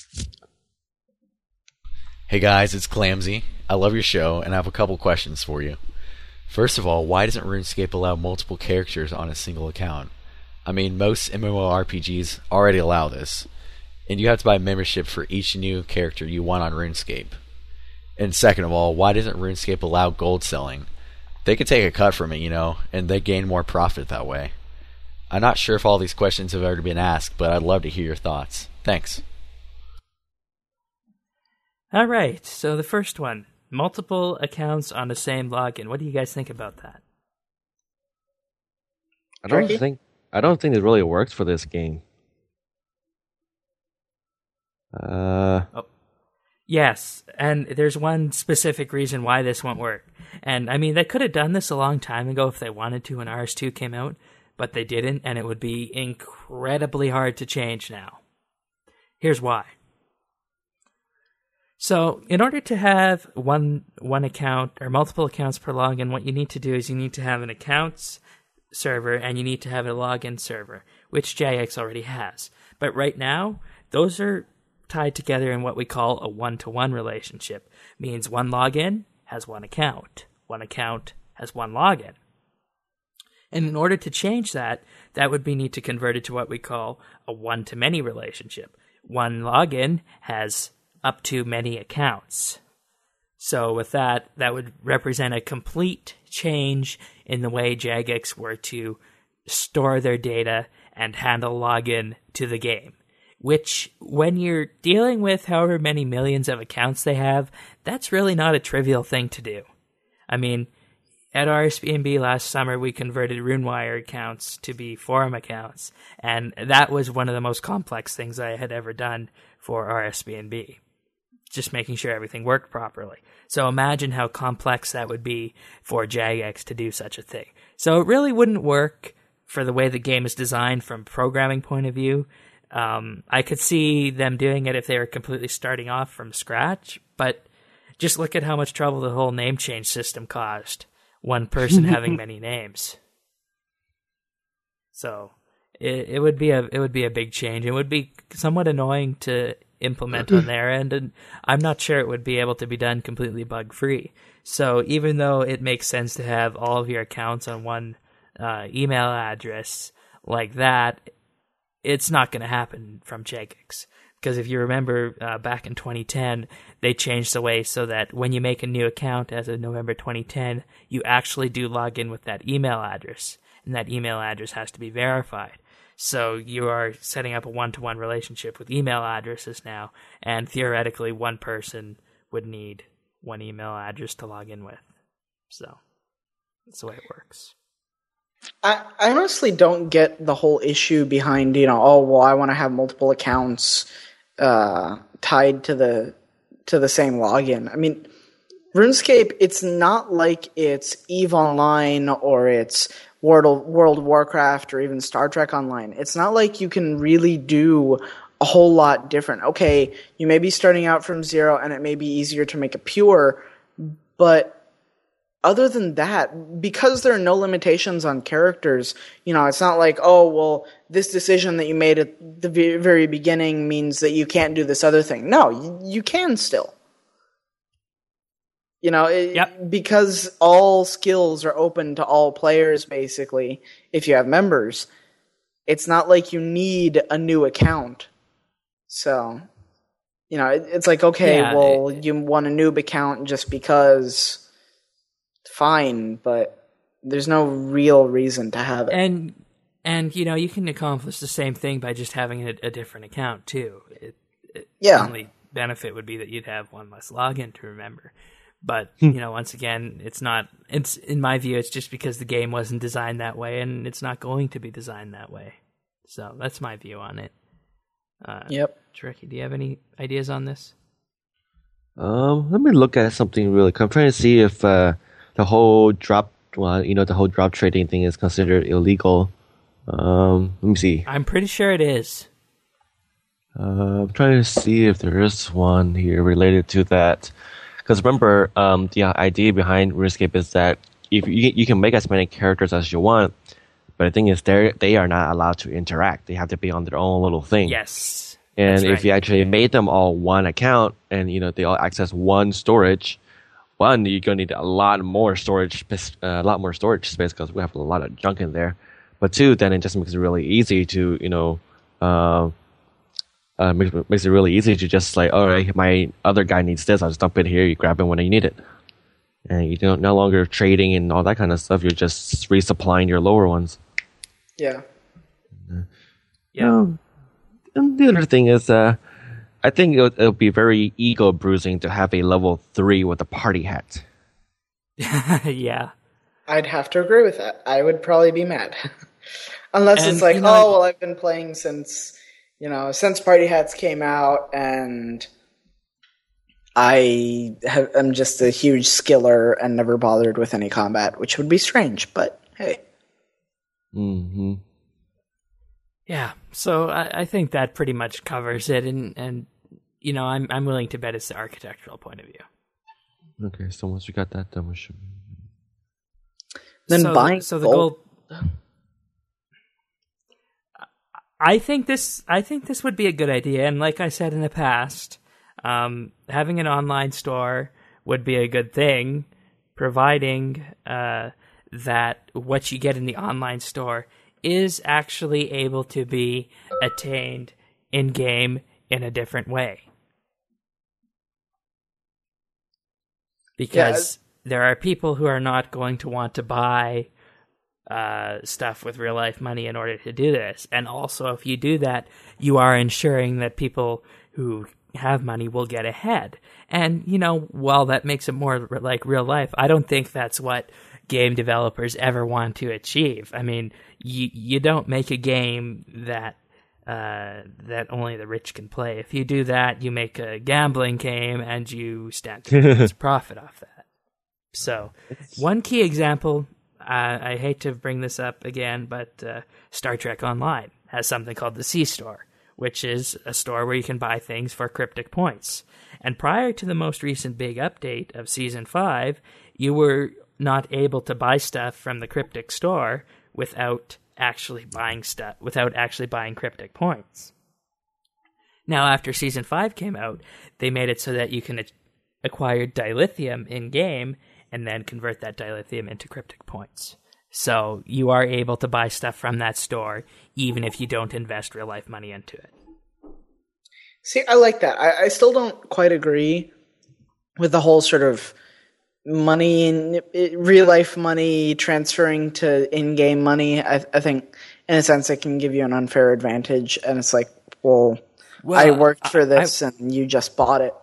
Hey guys, it's Clamsy. I love your show, and I have a couple questions for you. First of all, why doesn't RuneScape allow multiple characters on a single account? I mean, most MMORPGs already allow this, and you have to buy membership for each new character you want on RuneScape. And second of all, why doesn't RuneScape allow gold selling? They could take a cut from it, you know, and they gain more profit that way. I'm not sure if all these questions have already been asked, but I'd love to hear your thoughts. Thanks. All right, so the first one, multiple accounts on the same login. What do you guys think about that? I don't Tricky? think I don't think it really works for this game. Uh, Oh. Yes, and there's one specific reason why this won't work. And, I mean, they could have done this a long time ago if they wanted to when R S two came out, but they didn't, and it would be incredibly hard to change now. Here's why. So, in order to have one one account or multiple accounts per login, what you need to do is you need to have an accounts server and you need to have a login server, which Jagex already has. But right now, those are tied together in what we call a one-to-one relationship. Means one login has one account. One account has one login. And in order to change that, that would be need to convert it to what we call a one-to-many relationship. One login has up to many accounts. So with that, that would represent a complete change in the way Jagex were to store their data and handle login to the game. Which, when you're dealing with however many millions of accounts they have, that's really not a trivial thing to do. I mean, at R S B N B last summer, we converted RuneWire accounts to be forum accounts, and that was one of the most complex things I had ever done for R S B N B. Just making sure everything worked properly. So imagine how complex that would be for Jagex to do such a thing. So it really wouldn't work for the way the game is designed from a programming point of view. Um, I could see them doing it if they were completely starting off from scratch, but just look at how much trouble the whole name change system caused. One person having many names. So it, it would be a it would be a big change. It would be somewhat annoying to implement on their end, and I'm not sure it would be able to be done completely bug free. So even though it makes sense to have all of your accounts on one uh, email address like that, it's not going to happen from Jagex. Because if you remember uh, back in twenty ten, they changed the way so that when you make a new account as of November twenty ten, you actually do log in with that email address. And that email address has to be verified. So you are setting up a one-to-one relationship with email addresses now. And theoretically, one person would need one email address to log in with. So that's the way it works. I, I honestly don't get the whole issue behind, you know, oh, well, I want to have multiple accounts uh, tied to the to the same login. I mean, RuneScape, it's not like it's EVE Online or it's World, World of Warcraft or even Star Trek Online. It's not like you can really do a whole lot different. Okay, you may be starting out from zero and it may be easier to make a pure, but other than that, because there are no limitations on characters, you know, it's not like, oh, well, this decision that you made at the very beginning means that you can't do this other thing. No, you, you can still. You know, it, Yep. because all skills are open to all players, basically, if you have members. It's not like you need a new account. So, you know, it, it's like, okay, Yeah, well, it- you want a noob account just because... Fine, but there's no real reason to have it. And, and you know, you can accomplish the same thing by just having a, a different account, too. It, it, Yeah. The only benefit would be that you'd have one less login to remember. But, you know, once again, it's not, it's in my view, it's just because the game wasn't designed that way, and it's not going to be designed that way. So that's my view on it. Uh, Yep. Tricky, do you have any ideas on this? Um, let me look at something really quick. I'm trying to see if uh, the whole drop, well, you know, the whole drop trading thing is considered illegal. Um, let me see. I'm pretty sure it is. Uh, I'm trying to see if there is one here related to that. Because remember, um, the idea behind RuneScape is that if you you can make as many characters as you want, But the thing is, they they are not allowed to interact. They have to be on their own little thing. Yes. And that's if right. you actually made them all one account, and you know they all access one storage, one you're gonna need a lot more storage, space, uh, a lot more storage space because we have a lot of junk in there. But two, then it just makes it really easy to you know, uh, uh, makes, makes it really easy to just like, all right, my other guy needs this, I'll just dump it here. You grab it when you need it. And you don't no longer trading and all that kind of stuff. You're just resupplying your lower ones. Yeah. Yeah. Um, and the other thing is, uh, I think it'll, it'll be very ego bruising to have a level three with a party hat. yeah. I'd have to agree with that. I would probably be mad. Unless And, it's like, you know, oh, well, I've been playing since, you know, since Party Hats came out, and I have, am just a huge skiller and never bothered with any combat, which would be strange, but hey. Mm-hmm. Yeah, so I, I think that pretty much covers it, and, and you know, I'm I'm willing to bet it's the architectural point of view. Okay, so once we got that done, we should... Then so, buying so the gold. gold. I think this. I think this would be a good idea, and like I said in the past, um, having an online store would be a good thing, providing uh, that what you get in the online store is actually able to be attained in game in a different way. Because yeah. there are people who are not going to want to buy uh, stuff with real life money in order to do this. And also, if you do that, you are ensuring that people who have money will get ahead. And, you know, while that makes it more like real life, I don't think that's what game developers ever want to achieve. I mean, you you don't make a game that uh, that only the rich can play. If you do that, you make a gambling game and you stand to profit off that. So, one key example, uh, I hate to bring this up again, but uh, Star Trek Online has something called the C-Store, which is a store where you can buy things for cryptic points. And prior to the most recent big update of Season five, you were not able to buy stuff from the cryptic store without actually buying stuff, without actually buying cryptic points. Now, after Season five came out, they made it so that you can acquire dilithium in-game and then convert that dilithium into cryptic points. So you are able to buy stuff from that store even if you don't invest real-life money into it. See, I like that. I, I still don't quite agree with the whole sort of money in real life money transferring to in-game money. I, I think in a sense it can give you an unfair advantage, and it's like, well, well I worked for this I, and you just bought it.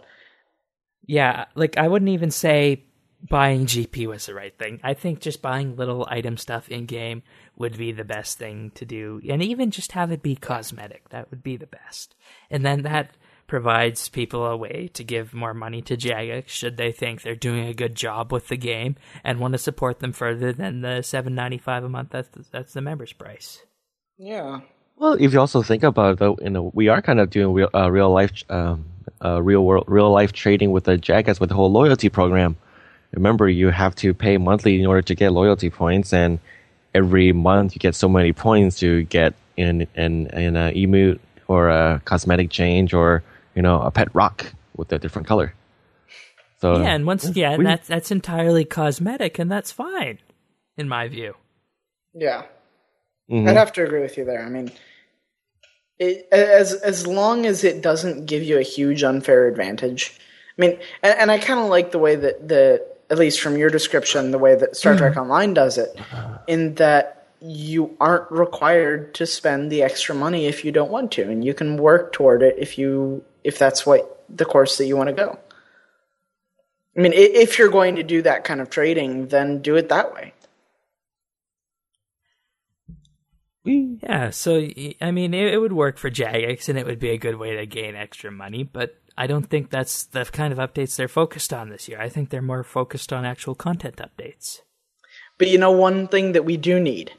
Yeah, like I wouldn't even say buying G P was the right thing. I think just buying little item stuff in-game would be the best thing to do, and even just have it be cosmetic. That would be the best. And then that provides people a way to give more money to Jagex should they think they're doing a good job with the game and want to support them further than the seven ninety-five a month. That's the, that's the member's price. Yeah. Well, if you also think about it, though, you know, we are kind of doing real, uh, real life, um, uh, real world, real life trading with the Jagex with the whole loyalty program. Remember, you have to pay monthly in order to get loyalty points, and every month you get so many points to get in in in a emote or a cosmetic change or, you know, a pet rock with a different color. So yeah, and once yeah, again, we, that's that's entirely cosmetic, and that's fine, in my view. Yeah, mm-hmm. I'd have to agree with you there. I mean, it, as as long as it doesn't give you a huge unfair advantage. I mean, and, and I kind of like the way that the, at least from your description, the way that Star Trek Online does it, in that you aren't required to spend the extra money if you don't want to, and you can work toward it if you if that's what the course that you want to go. I mean, if you're going to do that kind of trading, then do it that way. Yeah, so, I mean, it, it would work for Jagex, and it would be a good way to gain extra money, but I don't think that's the kind of updates they're focused on this year. I think they're more focused on actual content updates. But you know one thing that we do need?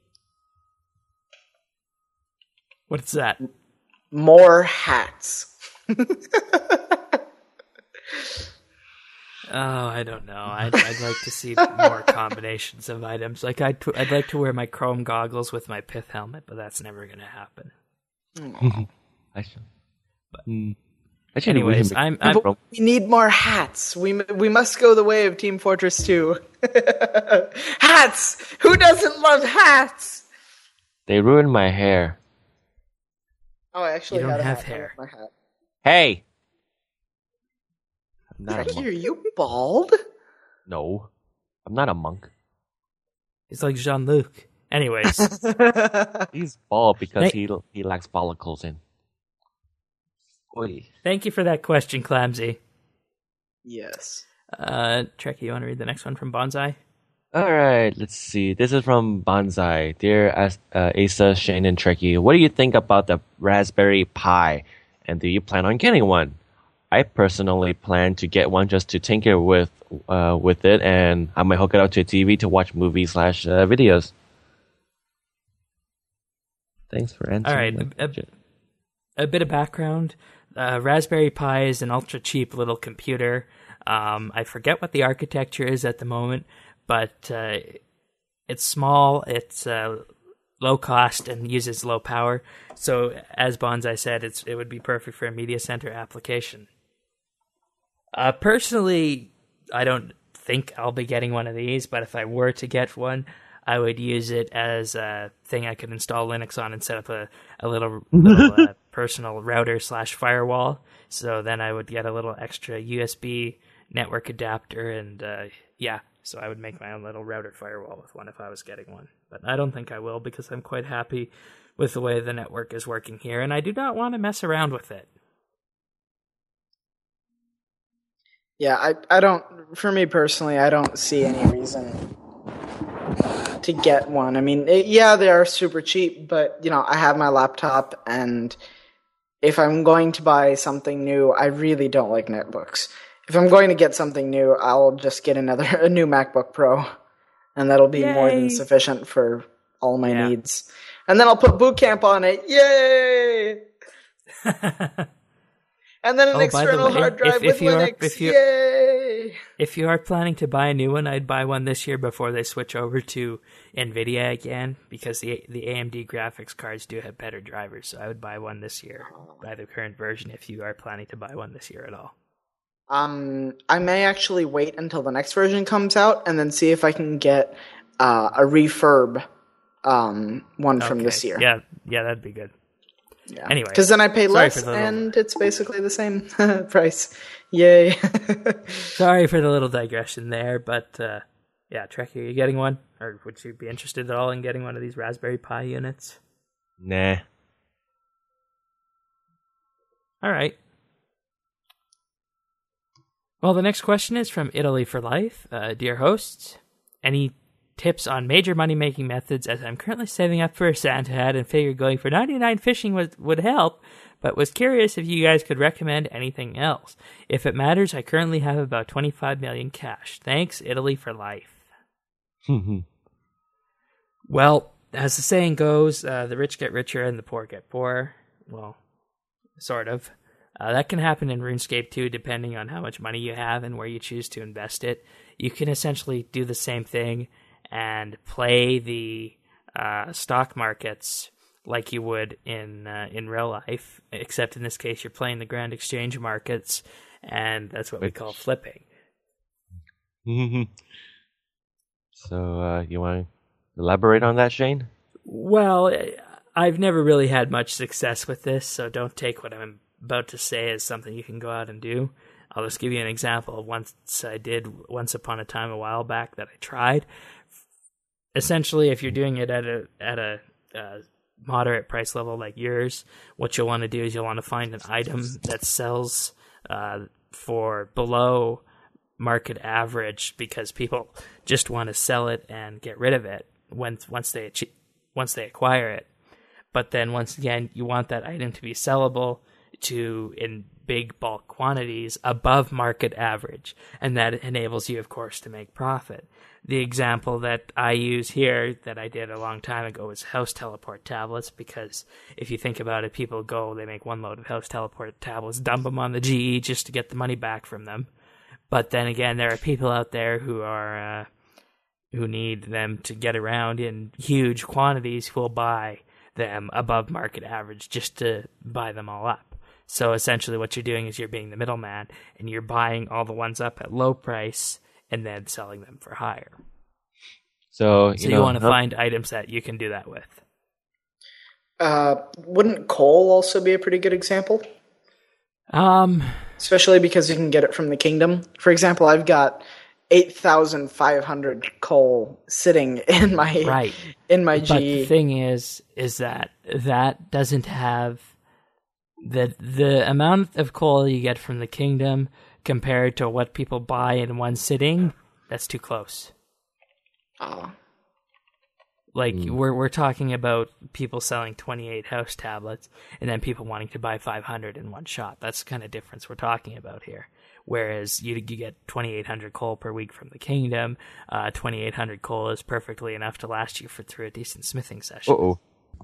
What's that? More hats. Oh, I don't know. I'd, I'd like to see more combinations of items. Like I'd, I'd like to wear my chrome goggles with my pith helmet, but that's never going to happen. Actually, But, mm. Actually, anyways, we, I'm, I'm But we need more hats. We we must go the way of Team Fortress two. Hats! Who doesn't love hats? they ruined my hair. Oh, I actually You don't had a have hat. hair. My hat. Hey, I'm not a Trekkie, monk. are you bald? No, I'm not a monk. it's like Jean-Luc. Anyways, He's bald because Hey. he he lacks follicles in. Oy. thank you for that question, Clamsy. Yes. Uh, Trekkie, you want to read the next one from Bonsai? All right, let's see. This is from Bonsai. Dear As- uh, Asa, Shane, and Trekkie, what do you think about the Raspberry Pi? And do you plan on getting one? I personally plan to get one just to tinker with uh, with it, and I might hook it up to a T V to watch movies slash uh, videos. Thanks for answering. All right, my a, a, question. a bit of background. Uh, Raspberry Pi is an ultra cheap little computer. Um, I forget what the architecture is at the moment, but uh, it's small, it's uh, low cost, and uses low power. So, as Bonsai said, it's it would be perfect for a media center application. Uh, personally, I don't think I'll be getting one of these, but if I were to get one, I would use it as a thing I could install Linux on and set up a, a little, little uh, personal router slash firewall. So then I would get a little extra U S B network adapter, and uh, yeah, so I would make my own little router firewall with one if I was getting one. But I don't think I will, because I'm quite happy with the way the network is working here, and I do not want to mess around with it. Yeah, I, I don't, for me personally, I don't see any reason to get one. I mean, it, yeah, they are super cheap, but, you know, I have my laptop, and if I'm going to buy something new, I really don't like netbooks. If I'm going to get something new, I'll just get another, a new MacBook Pro, and that'll be more than Yay. sufficient for all my Yeah. needs. And then I'll put Boot Camp on it. Yay! And then an Oh, by the external way, hard drive if- with if you are- Linux. if you- Yay! If you are planning to buy a new one, I'd buy one this year before they switch over to NVIDIA again, because the the A M D graphics cards do have better drivers. So I would buy one this year, buy the current version if you are planning to buy one this year at all. Um, I may actually wait until the next version comes out and then see if I can get uh, a refurb um, one from Okay. this year. Yeah, yeah, that'd be good. Yeah. Anyway, because then I pay sorry less for the little- and it's basically the same price. Yay! Sorry for the little digression there, but uh, yeah, Trekkie, are you getting one? Or would you be interested at all in getting one of these Raspberry Pi units? Nah. All right. Well, the next question is from Italy for Life. Uh, dear hosts, any tips on major money-making methods, as I'm currently saving up for a Santa hat and figured going for ninety-nine fishing would, would help, but was curious if you guys could recommend anything else. If it matters, I currently have about twenty-five million cash. Thanks, Italy for Life. Well, as the saying goes, uh, the rich get richer and the poor get poorer. Well, sort of. Uh, that can happen in RuneScape too, depending on how much money you have and where you choose to invest it. You can essentially do the same thing and play the uh, stock markets like you would in uh, in real life, except in this case you're playing the Grand Exchange markets, and that's what we call flipping. So, uh, you want to elaborate on that, Shane? Well, I've never really had much success with this, so don't take what I'm about to say as something you can go out and do. I'll just give you an example of once I did once upon a time a while back that I tried. Essentially, if you're doing it at a at a uh, moderate price level like yours, what you'll want to do is you'll want to find an item that sells uh, for below market average, because people just want to sell it and get rid of it once once they achieve, once they acquire it. But then once again, you want that item to be sellable to in big bulk quantities above market average, and that enables you, of course, to make profit. The example that I use here that I did a long time ago was house teleport tablets, because if you think about it, people go, they make one load of house teleport tablets, dump them on the G E just to get the money back from them. But then again, there are people out there who are uh, who need them to get around in huge quantities who will buy them above market average just to buy them all up. So essentially what you're doing is you're being the middleman, and you're buying all the ones up at low price and then selling them for higher. So you, So know, you want to huh? find items that you can do that with. Uh, wouldn't coal also be a pretty good example? Um, Especially because you can get it from the kingdom. For example, I've got eight thousand five hundred coal sitting in my right. in my But G the E. thing is, is that that doesn't have the the amount of coal you get from the kingdom compared to what people buy in one sitting. That's too close. Oh. Like Mm. we're we're talking about people selling twenty-eight house tablets and then people wanting to buy five hundred in one shot. That's the kind of difference we're talking about here. Whereas you you get twenty-eight hundred coal per week from the kingdom, uh, twenty-eight hundred coal is perfectly enough to last you for through a decent smithing session. Uh oh.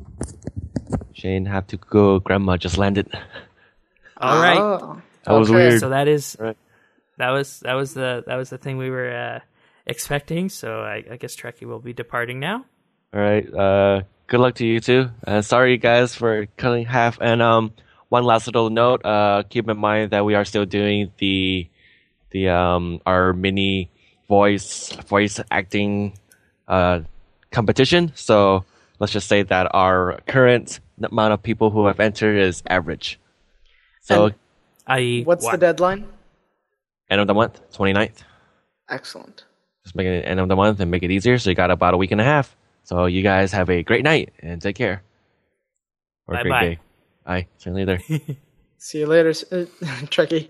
Shane, have to go. Grandma just landed. All right. Oh. That was Okay. weird. So that is Right. that was that was the that was the thing we were uh, expecting. So I, I guess Trekkie will be departing now. All right. Uh, good luck to you too. Uh, sorry guys for cutting half. And um, one last little note. Uh, keep in mind that we are still doing the the um our mini voice voice acting uh competition. So let's just say that our current amount of people who have entered is average. So And that is, What's the deadline? end of the month, twenty-ninth. Excellent. Just make it end of the month and make it easier. So you got about a week and a half. So you guys have a great night and take care. Or a great Bye-bye. day. Bye. See you later. See you later, uh, Trekkie.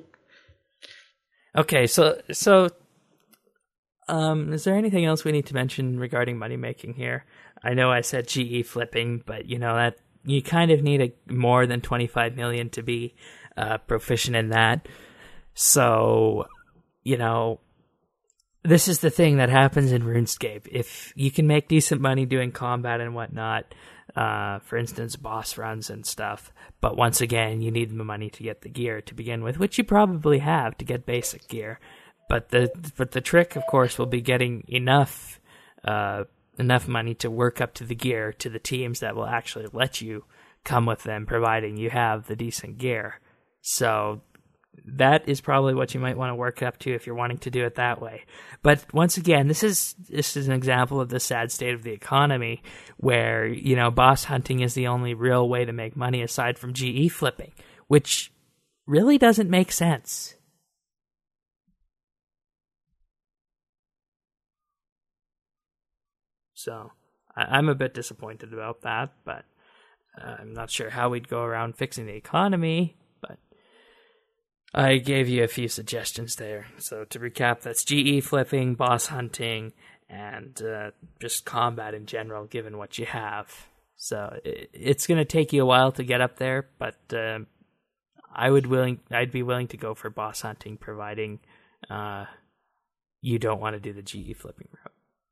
Okay, so so um, is there anything else we need to mention regarding money making here? I know I said G E flipping, but you know that you kind of need a more than twenty-five million to be uh, proficient in that. So, you know, this is the thing that happens in RuneScape. If you can make decent money doing combat and whatnot, uh, for instance, boss runs and stuff, but once again, you need the money to get the gear to begin with, which you probably have to get basic gear. But the but the trick, of course, will be getting enough uh, enough money to work up to the gear to the teams that will actually let you come with them, providing you have the decent gear. So that is probably what you might want to work up to if you're wanting to do it that way. But once again, this is this is an example of the sad state of the economy where, you know, boss hunting is the only real way to make money aside from G E flipping, which really doesn't make sense. So I, I'm a bit disappointed about that, but uh, I'm not sure how we'd go around fixing the economy, but I gave you a few suggestions there. So to recap, that's G E flipping, boss hunting, and uh, just combat in general, given what you have. So it, it's going to take you a while to get up there, but uh, I would willing, I'd be willing to go for boss hunting, providing uh, you don't want to do the G E flipping route.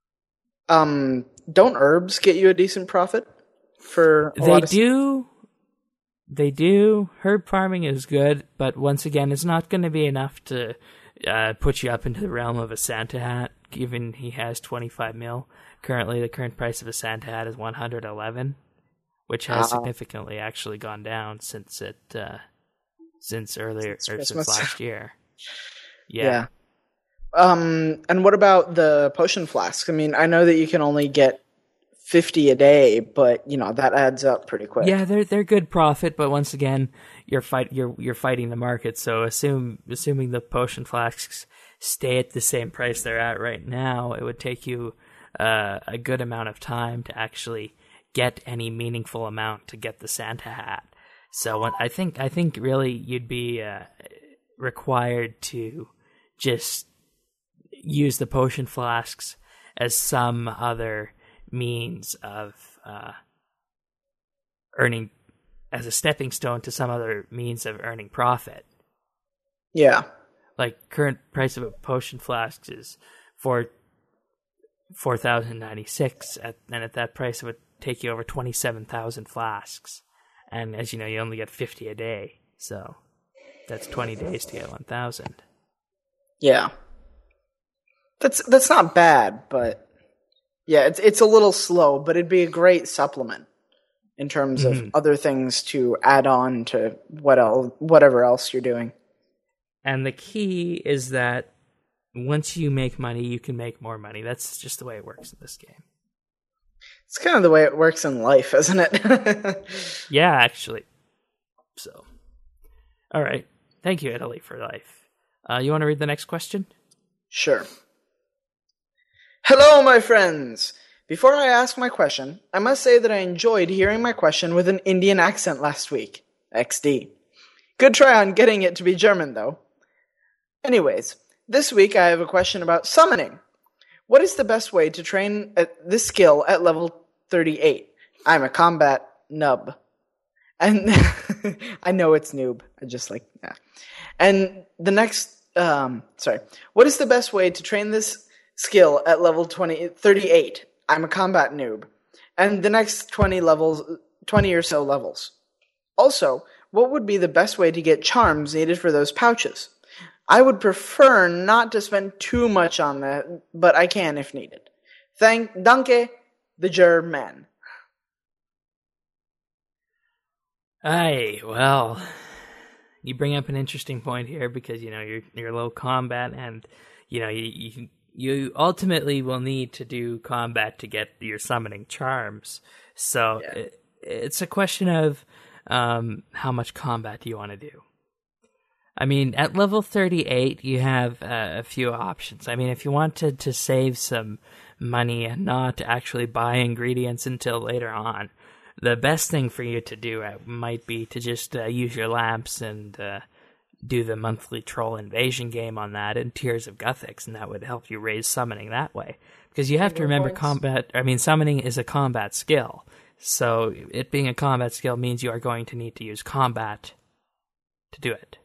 Um, don't herbs get you a decent profit for a They lot of do. They do. Herb farming is good, but once again, it's not going to be enough to uh, put you up into the realm of a Santa hat, given he has twenty-five mil. Currently, the current price of a Santa hat is one hundred eleven, which has Ah. significantly actually gone down since it uh, since earlier Since or Christmas. since last year. Yeah. Yeah. Um, and what about the potion flasks? I mean, I know that you can only get fifty a day, but you know that adds up pretty quick. Yeah, they're they're good profit, but once again, you're fight you're you're fighting the market. So assume assuming the potion flasks stay at the same price they're at right now, it would take you uh, a good amount of time to actually get any meaningful amount to get the Santa hat. So when, I think I think really you'd be uh, required to just use the potion flasks as some other means of uh, earning, as a stepping stone to some other means of earning profit. Yeah. Like current price of a potion flask is four four thousand ninety six, and at that price it would take you over twenty seven thousand flasks. And as you know, you only get fifty a day, so that's twenty days to get one thousand. Yeah. That's that's not bad, but yeah, it's it's a little slow, but it'd be a great supplement in terms of Mhm. other things to add on to what else, whatever else you're doing. And the key is that once you make money, you can make more money. That's just the way it works in this game. It's kind of the way it works in life, isn't it? Yeah, actually. So, all right. Thank you, Italy, for life. Uh, you want to read the next question? Sure. Hello, my friends! Before I ask my question, I must say that I enjoyed hearing my question with an Indian accent last week. X D. Good try on getting it to be German, though. Anyways, this week I have a question about summoning. What is the best way to train at this skill at level thirty-eight? I'm a combat nub. And I know it's noob. I just like that. And the next, um, sorry. What is the best way to train this skill at level twenty, thirty-eight? I'm a combat noob. And the next twenty levels, twenty or so levels. Also, what would be the best way to get charms needed for those pouches? I would prefer not to spend too much on that, but I can if needed. Thank, danke, the German. Aye, well, you bring up an interesting point here because, you know, you're, you're low combat and, you know, you, you you ultimately will need to do combat to get your summoning charms. So Yeah. it, it's a question of um, how much combat do you want to do? I mean, at level thirty-eight, you have uh, a few options. I mean, if you wanted to save some money and not actually buy ingredients until later on, the best thing for you to do uh, might be to just uh, use your lamps and uh, do the monthly troll invasion game on that and Tears of Guthix, and that would help you raise summoning that way. Because you have to remember, points. combat, I mean, summoning is a combat skill. So it being a combat skill means you are going to need to use combat to do it.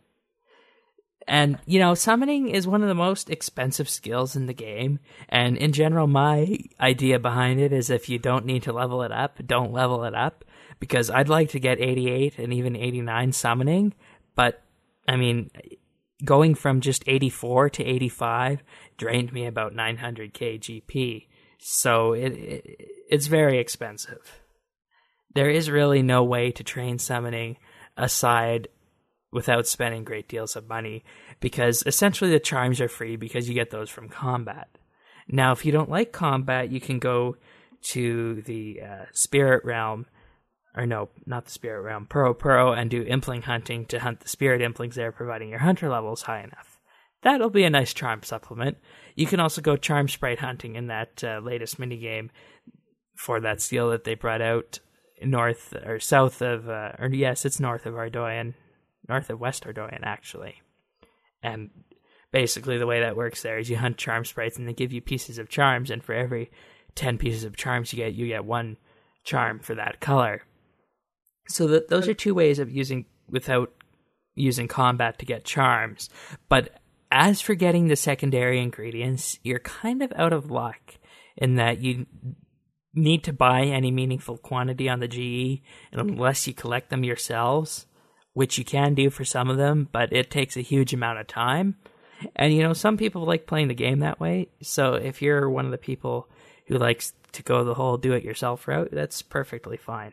And, you know, summoning is one of the most expensive skills in the game. And in general, my idea behind it is if you don't need to level it up, don't level it up. Because I'd like to get eighty-eight and even eighty-nine summoning. But, I mean, going from just eighty-four to eighty-five drained me about nine hundred K G P. So it, it it's very expensive. There is really no way to train summoning aside without spending great deals of money, because essentially the charms are free because you get those from combat. Now, if you don't like combat, you can go to the uh, Spirit Realm, or no, not the Spirit Realm, Puro Puro, and do Impling hunting to hunt the Spirit Implings there, providing your hunter level is high enough. That'll be a nice charm supplement. You can also go Charm Sprite hunting in that uh, latest minigame for that skill that they brought out north or south of, uh, or yes, it's north of Ardoyan. North of West Ardoyan, actually. And basically the way that works there is you hunt charm sprites and they give you pieces of charms, and for every ten pieces of charms you get, you get one charm for that color. So th- those are two ways of using, without using combat to get charms. But as for getting the secondary ingredients, you're kind of out of luck in that you need to buy any meaningful quantity on the G E, and unless you collect them yourselves, which you can do for some of them, but it takes a huge amount of time. And, you know, some people like playing the game that way. So if you're one of the people who likes to go the whole do-it-yourself route, that's perfectly fine.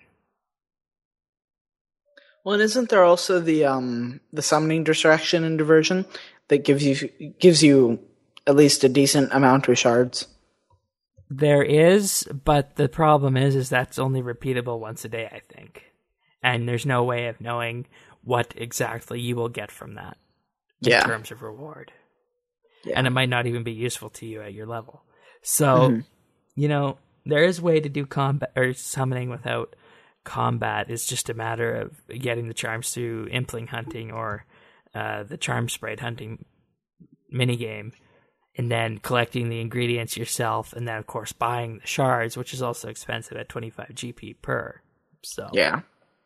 Well, and isn't there also the um the summoning distraction and diversion that gives you gives you at least a decent amount of shards? There is, but the problem is, is that's only repeatable once a day, I think. And there's no way of knowing what exactly you will get from that in Yeah. terms of reward. Yeah. And it might not even be useful to you at your level. So, Mhm. you know, there is a way to do combat or summoning without combat. It's just a matter of getting the charms through Impling hunting or uh, the charm sprite hunting minigame, and then collecting the ingredients yourself, and then, of course, buying the shards, which is also expensive at twenty-five G P per. So Yeah.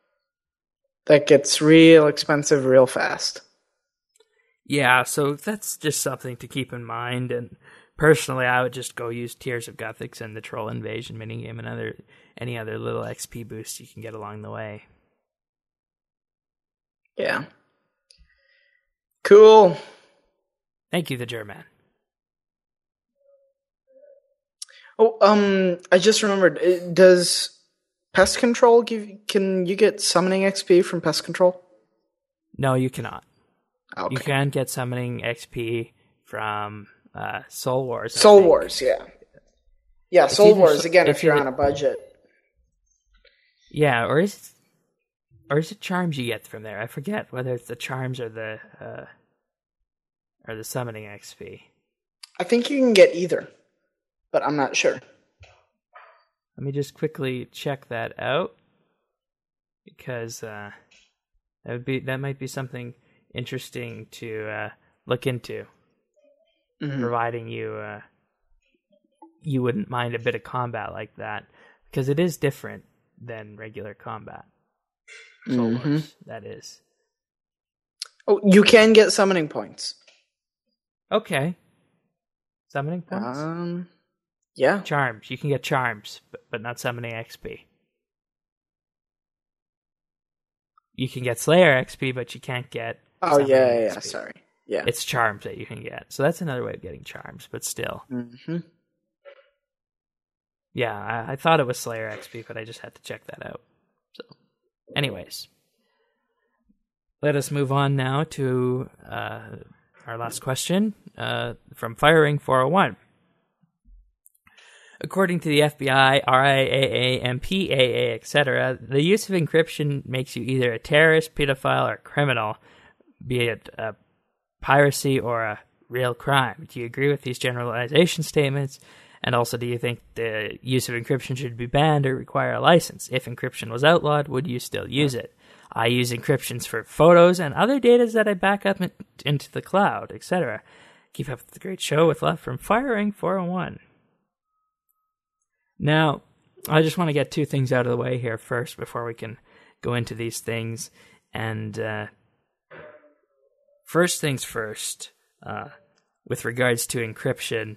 That gets real expensive real fast. Yeah, so that's just something to keep in mind. And personally, I would just go use Tears of Guthix and the Troll Invasion minigame and other any other little X P boosts you can get along the way. Yeah. Cool. Thank you, the German. Oh, um, I just remembered. uh, Does Pest Control give? Can you get summoning X P from Pest Control? No, you cannot. Okay. You can get summoning X P from uh, Soul Wars. I Soul think. Wars, yeah, yeah. It's Soul either Wars so- again. it's If you're either- on a budget, Yeah, or is it, or is it charms you get from there? I forget whether it's the charms or the uh, or the summoning X P. I think you can get either, but I'm not sure. Let me just quickly check that out because uh, that would be that might be something interesting to uh, look into, Mhm. providing you uh, you wouldn't mind a bit of combat like that because it is different than regular combat. Soul Mhm. Wars, that is. Oh, you can get summoning points. Okay. Summoning points? Um, yeah. Charms. You can get charms, but, but not summoning X P. You can get Slayer X P, but you can't get. Oh summoning yeah, yeah, yeah. X P. Sorry. Yeah. It's charms that you can get. So that's another way of getting charms, but still. hmm Yeah, I, I thought it was Slayer X P, but I just had to check that out. So, anyways. Let us move on now to uh, our last question uh, from Firing four oh one. According to the F B I, R I A A, M P A A, et cetera, the use of encryption makes you either a terrorist, pedophile, or criminal, be it a piracy or a real crime. Do you agree with these generalization statements? And also, do you think the use of encryption should be banned or require a license? If encryption was outlawed, would you still use it? I use encryptions for photos and other data that I back up in, into the cloud, et cetera. Keep up the great show with love from Firing four oh one. Now, I just want to get two things out of the way here first before we can go into these things. And uh, first things first, uh, with regards to encryption,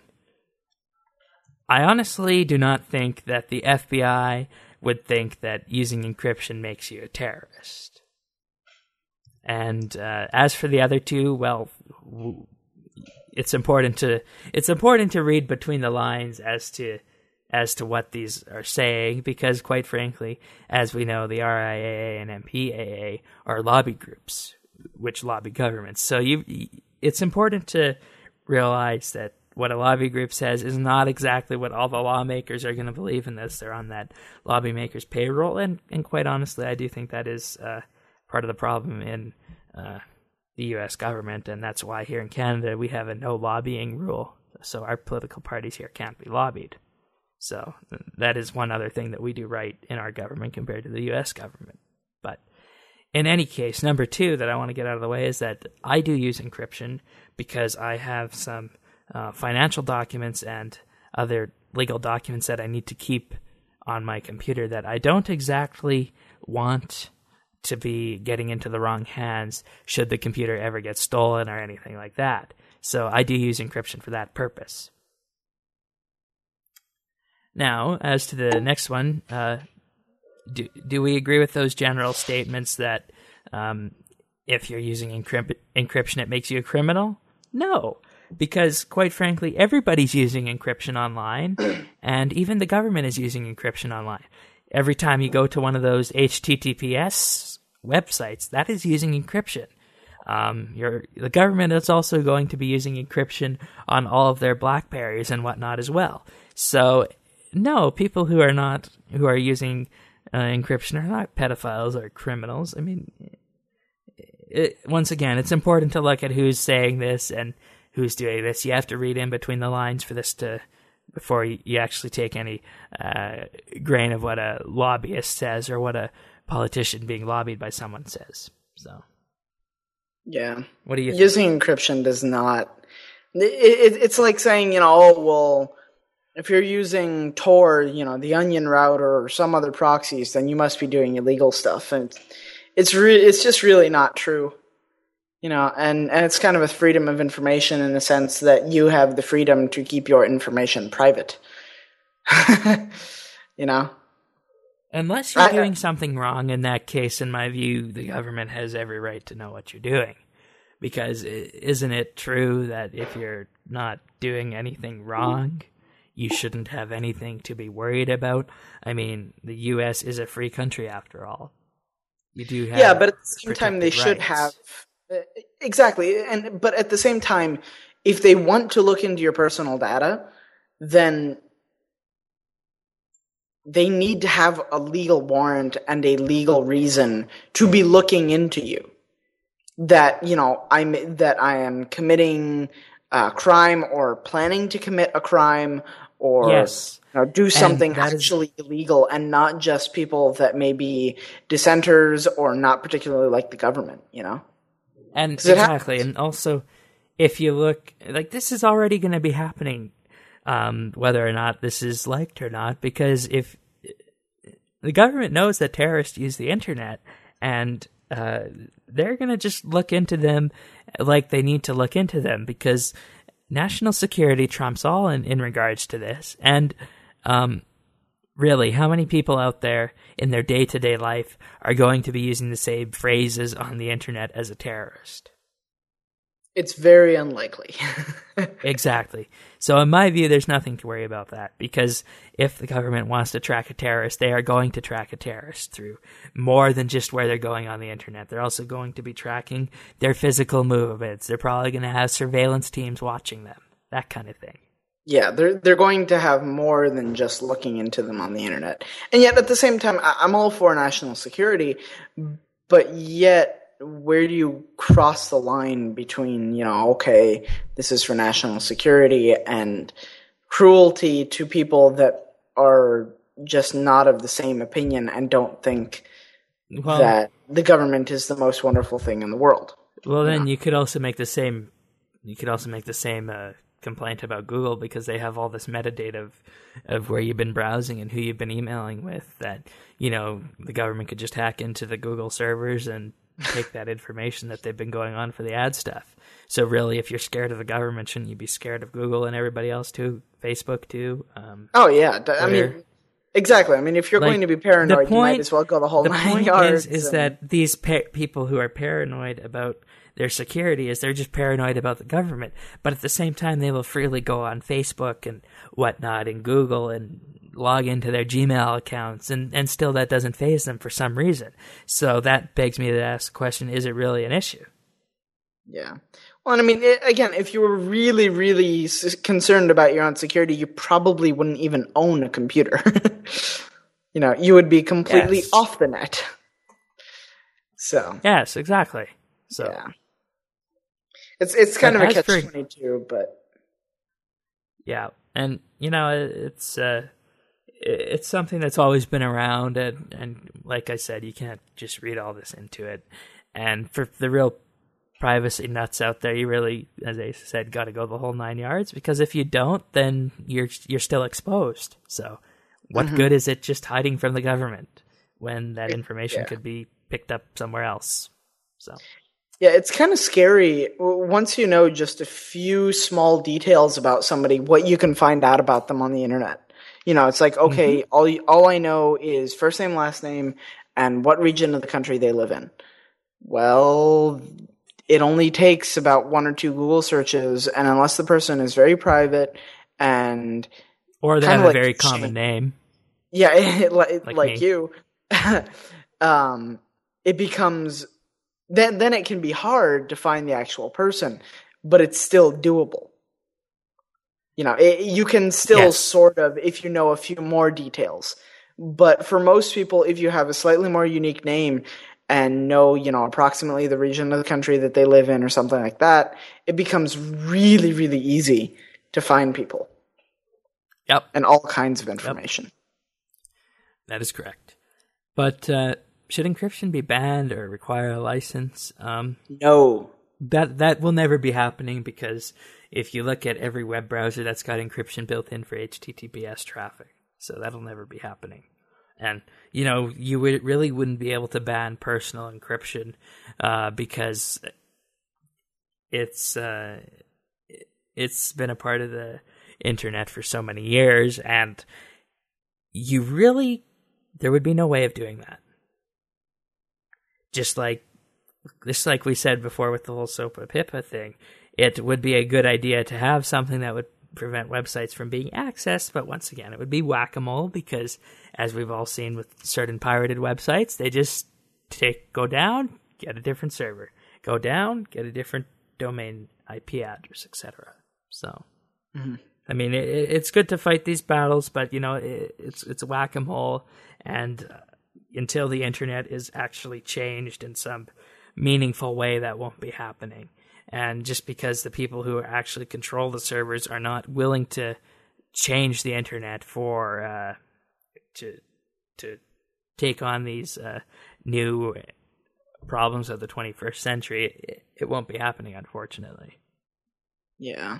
I honestly do not think that the F B I would think that using encryption makes you a terrorist. And uh, as for the other two, well, w- it's important to it's important to read between the lines as to as to what these are saying, because quite frankly, as we know, the R I A A and M P A A are lobby groups which lobby governments. So you, it's important to realize that what a lobby group says is not exactly what all the lawmakers are going to believe in this. They're on that lobby maker's payroll, and, and quite honestly, I do think that is uh, part of the problem in uh, the U S government, and that's why here in Canada we have a no lobbying rule. So our political parties here can't be lobbied. So that is one other thing that we do right in our government compared to the U S government. But in any case, number two that I want to get out of the way is that I do use encryption because I have some uh, financial documents and other legal documents that I need to keep on my computer that I don't exactly want to be getting into the wrong hands should the computer ever get stolen or anything like that. So I do use encryption for that purpose. Now, as to the next one, uh, do do we agree with those general statements that um, if you're using encryp- encryption, it makes you a criminal? No, because quite frankly, everybody's using encryption online, and even the government is using encryption online. Every time you go to one of those H T T P S websites, that is using encryption. Um, your the government is also going to be using encryption on all of their BlackBerries and whatnot as well. So, no, people who are not who are using uh, encryption are not pedophiles or criminals. I mean, it, once again, it's important to look at who's saying this and who's doing this. You have to read in between the lines for this to before you, you actually take any uh, grain of what a lobbyist says or what a politician being lobbied by someone says. So, yeah, what do you think? Using encryption does not. It, it, it's like saying, you know, oh well, if you're using Tor, you know, the Onion router or some other proxies, then you must be doing illegal stuff, and it's re- it's just really not true. You know, and, and it's kind of a freedom of information in the sense that you have the freedom to keep your information private. You know? Unless you're I- doing something wrong, in that case, in my view, the government has every right to know what you're doing. Because isn't it true that if you're not doing anything wrong, you shouldn't have anything to be worried about? I mean, the U S is a free country after all. You do have yeah, but at the same time, they protected should rights. have uh, exactly. And but at the same time, if they want to look into your personal data, then they need to have a legal warrant and a legal reason to be looking into you. That, you know, I'm that I am committing a crime or planning to commit a crime or Yes. you know, do something that is- actually illegal, and not just people that may be dissenters or not particularly like the government, you know? And 'Cause it exactly, happens. and also, if you look, like, this is already going to be happening, um, whether or not this is liked or not, because if the government knows that terrorists use the internet, and uh, they're going to just look into them like they need to look into them, because national security trumps all in, in regards to this. And um, really, how many people out there in their day-to-day life are going to be using the same phrases on the internet as a terrorist? It's very unlikely. Exactly. So in my view, there's nothing to worry about that, because if the government wants to track a terrorist, they are going to track a terrorist through more than just where they're going on the internet. They're also going to be tracking their physical movements. They're probably going to have surveillance teams watching them, that kind of thing. Yeah, they're they're going to have more than just looking into them on the internet. And yet, at the same time, I- I'm all for national security, but yet, where do you cross the line between, you know, okay, this is for national security, and cruelty to people that are just not of the same opinion and don't think Well, that the government is the most wonderful thing in the world? well, then you could also make the same. You could also make the same uh, complaint about Google, because they have all this metadata of of where you've been browsing and who you've been emailing with. That, you know, the government could just hack into the Google servers and take that information that they've been going on for the ad stuff. So really, if you're scared of the government, shouldn't you be scared of Google and everybody else too? Facebook too? Um, Oh yeah, d- I Where- mean, exactly. I mean, if you're Like, going to be paranoid, the you might point- as well go the whole the nine point yards. is, is and- that these pa- people who are paranoid about their security is they're just paranoid about the government. But at the same time, they will freely go on Facebook and whatnot and Google and log into their Gmail accounts, and, and still that doesn't faze them for some reason. So that begs me to ask the question, is it really an issue? Yeah. Well, and I mean, it, again, if you were really, really s- concerned about your own security, you probably wouldn't even own a computer. You know, you would be completely Yes. off the net. So, Yes, exactly. So yeah. It's it's kind But of a as for- catch twenty-two, but yeah, and you know, it's uh, it's something that's always been around, and, and like I said, you can't just read all this into it. And for the real privacy nuts out there, you really, as I said, got to go the whole nine yards, because if you don't, then you're you're still exposed. So, what Mm-hmm. good is it just hiding from the government when that information Yeah. could be picked up somewhere else? So, yeah, it's kind of scary w- once you know just a few small details about somebody, what you can find out about them on the internet. You know, it's like, okay, Mm-hmm. all you, all I know is first name, last name, and what region of the country they live in. Well, it only takes about one or two Google searches, and unless the person is very private and or they Kinda have a like very Shane. common name. yeah, it, like, Like like me. you, um, it becomes then then it can be hard to find the actual person, but it's still doable. You know, it, you can still Yes. sort of, if you know a few more details. But for most people, if you have a slightly more unique name and know, you know, approximately the region of the country that they live in or something like that, it becomes really, really easy to find people Yep. and all kinds of information. That is correct. But uh, should encryption be banned or require a license? Um, No. that that will never be happening, because if you look at every web browser, that's got encryption built in for H T T P S traffic. So that'll never be happening. And, you know, you would, really wouldn't be able to ban personal encryption uh, because it's uh, it's been a part of the internet for so many years, and you really, there would be no way of doing that. Just like just like we said before with the whole SOPA PIPA thing, it would be a good idea to have something that would prevent websites from being accessed. But once again, it would be whack-a-mole because, as we've all seen with certain pirated websites, they just take go down, get a different server, go down, get a different domain I P address, et cetera. So, mm-hmm. I mean, it, it's good to fight these battles, but you know, it, it's it's whack-a-mole, and uh, until the internet is actually changed in some meaningful way, that won't be happening. And just because the people who actually control the servers are not willing to change the internet for uh, to to take on these uh, new problems of the twenty-first century, it, it won't be happening, unfortunately. Yeah.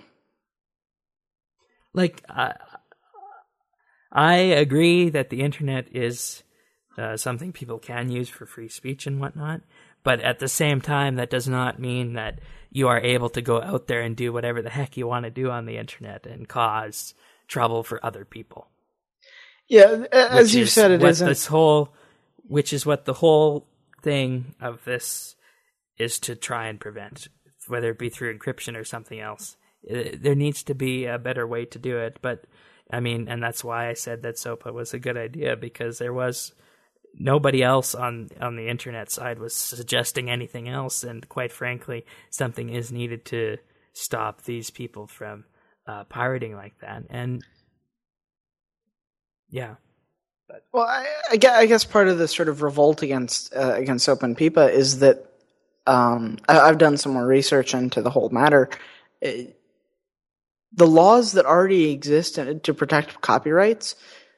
Like, uh, I agree that the internet is uh, something people can use for free speech and whatnot, but at the same time, that does not mean that you are able to go out there and do whatever the heck you want to do on the internet and cause trouble for other people. Yeah, as you said, it isn't. This whole, which is what the whole thing of this is to try and prevent, whether it be through encryption or something else. There needs to be a better way to do it, but I mean, and that's why I said that SOPA was a good idea, because there was nobody else on, on the internet side was suggesting anything else, and quite frankly, something is needed to stop these people from uh, pirating like that. And yeah. But, well, I, I, guess, I guess part of the sort of revolt against uh, against SOPA and PIPA is that um, I, I've done some more research into the whole matter. It, the laws that already exist to protect copyrights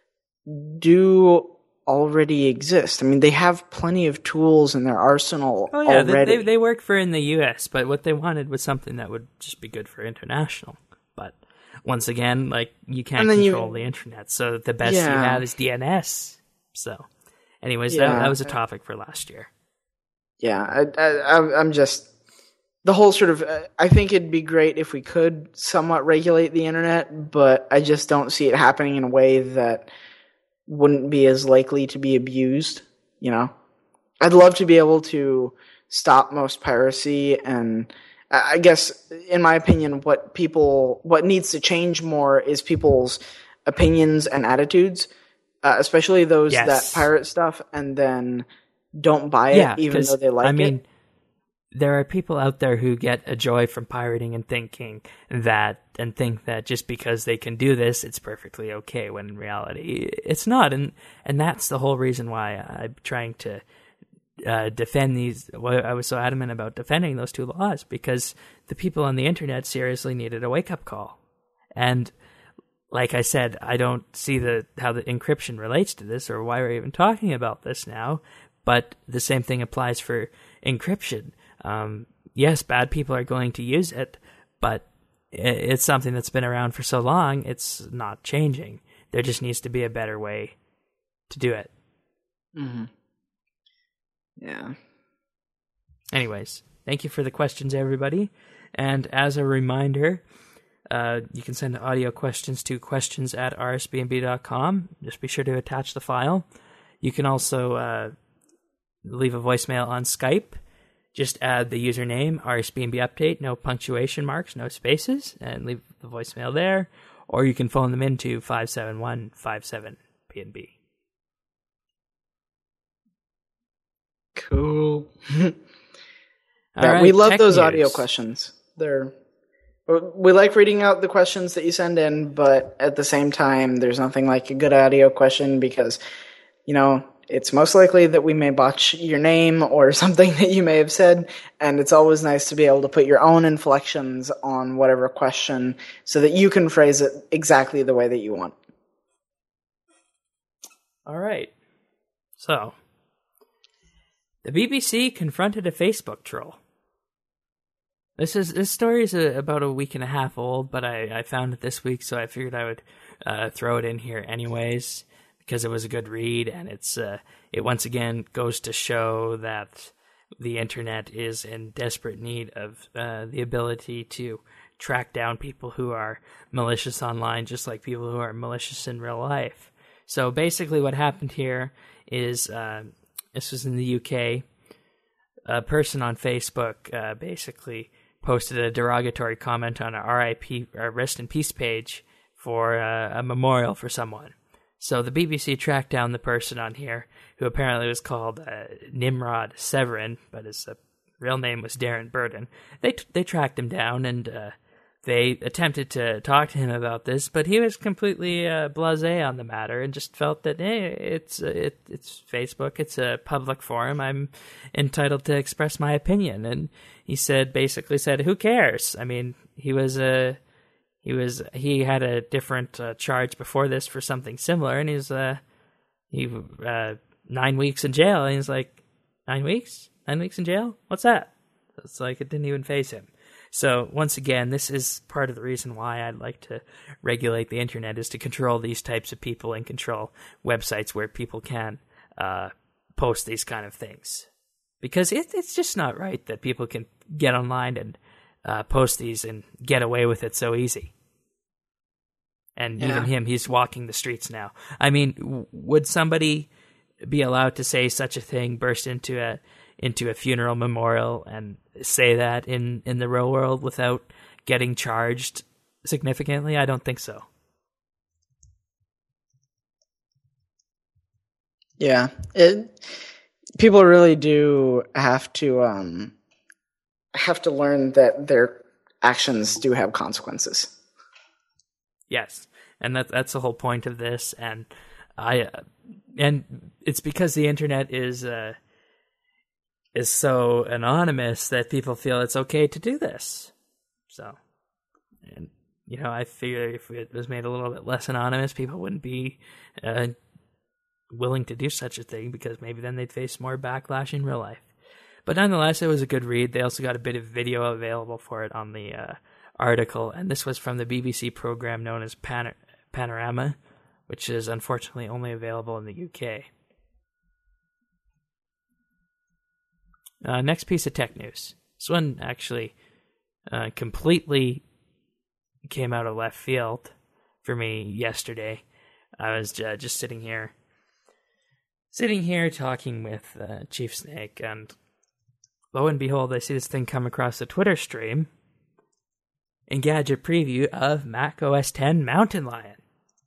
do already exist. I mean, they have plenty of tools in their arsenal oh, yeah, already. They, they work for in the U S, but what they wanted was something that would just be good for international. But once again, like, you can't control you, the internet, so the best yeah. you have is D N S. So, anyways, yeah. that, that was a topic for last year. Yeah, I, I, I'm just... The whole sort of, uh, I think it'd be great if we could somewhat regulate the internet, but I just don't see it happening in a way that wouldn't be as likely to be abused, you know? I'd love to be able to stop most piracy, and I guess, in my opinion, what people, what needs to change more is people's opinions and attitudes, uh, especially those yes. that pirate stuff and then don't buy it yeah, even though they like I mean, it. There are people out there who get a joy from pirating and thinking that, and think that just because they can do this, it's perfectly okay, when in reality, it's not. And, and that's the whole reason why I'm trying to uh, defend these, why I was so adamant about defending those two laws, because the people on the internet seriously needed a wake-up call. And like I said, I don't see the how the encryption relates to this, or why we're even talking about this now, but the same thing applies for encryption. Um, yes, bad people are going to use it, but it's something that's been around for so long, it's not changing. There just needs to be a better way to do it. Mm-hmm. Yeah. Anyways, thank you for the questions, everybody. And as a reminder, uh, you can send audio questions to questions at r s b n b dot com. Just be sure to attach the file. You can also uh, leave a voicemail on Skype. Just add the username, R S B N B Update, no punctuation marks, no spaces, and leave the voicemail there. Or you can phone them into five seven one five seven P N B. Cool. yeah, right, we love those news. Audio questions. They're we like reading out the questions that you send in, but at the same time, there's nothing like a good audio question because, you know, it's most likely that we may botch your name or something that you may have said, and it's always nice to be able to put your own inflections on whatever question so that you can phrase it exactly the way that you want. All right. So, the B B C confronted a Facebook troll. This is this story is a, about a week and a half old, but I, I found it this week, so I figured I would uh, throw it in here anyways, because it was a good read, and it's uh, it once again goes to show that the internet is in desperate need of uh, the ability to track down people who are malicious online, just like people who are malicious in real life. So basically what happened here is, uh, this was in the U K, a person on Facebook uh, basically posted a derogatory comment on a R I P, or Rest in Peace page for uh, a memorial for someone. So the B B C tracked down the person on here, who apparently was called uh, Nimrod Severin, but his uh, real name was Darren Burden. They t- they tracked him down, and uh, they attempted to talk to him about this, but he was completely uh, blasé on the matter and just felt that, hey, it's uh, it, it's Facebook, it's a public forum, I'm entitled to express my opinion. And he said, basically said, who cares? I mean, he was a he was he had a different uh, charge before this for something similar, and he's uh he uh nine weeks in jail, and he's like, nine weeks, nine weeks in jail, what's that? It's like it didn't even faze him. So once again, this is part of the reason why I'd like to regulate the internet, is to control these types of people and control websites where people can uh, post these kind of things. Because it, it's just not right that people can get online and uh, post these and get away with it so easy. And yeah. Even him, he's walking the streets now. I mean, w- would somebody be allowed to say such a thing, burst into a into a funeral memorial and say that in, in the real world without getting charged significantly? I don't think so. Yeah, it, people really do have to um, have to learn that their actions do have consequences. Yes, and that that's the whole point of this, and I uh, and it's because the internet is uh, is so anonymous that people feel it's okay to do this. So, and you know, I figure if it was made a little bit less anonymous, people wouldn't be uh, willing to do such a thing, because maybe then they'd face more backlash in real life. But nonetheless, it was a good read. They also got a bit of video available for it on the uh, article, and this was from the B B C program known as Pan- Panorama, which is unfortunately only available in the U K. Uh, next piece of tech news. This one actually uh, completely came out of left field for me yesterday. I was uh, just sitting here, sitting here talking with uh, Chief Snake, and lo and behold, I see this thing come across the Twitter stream. Engadget preview of Mac O S ten Mountain Lion.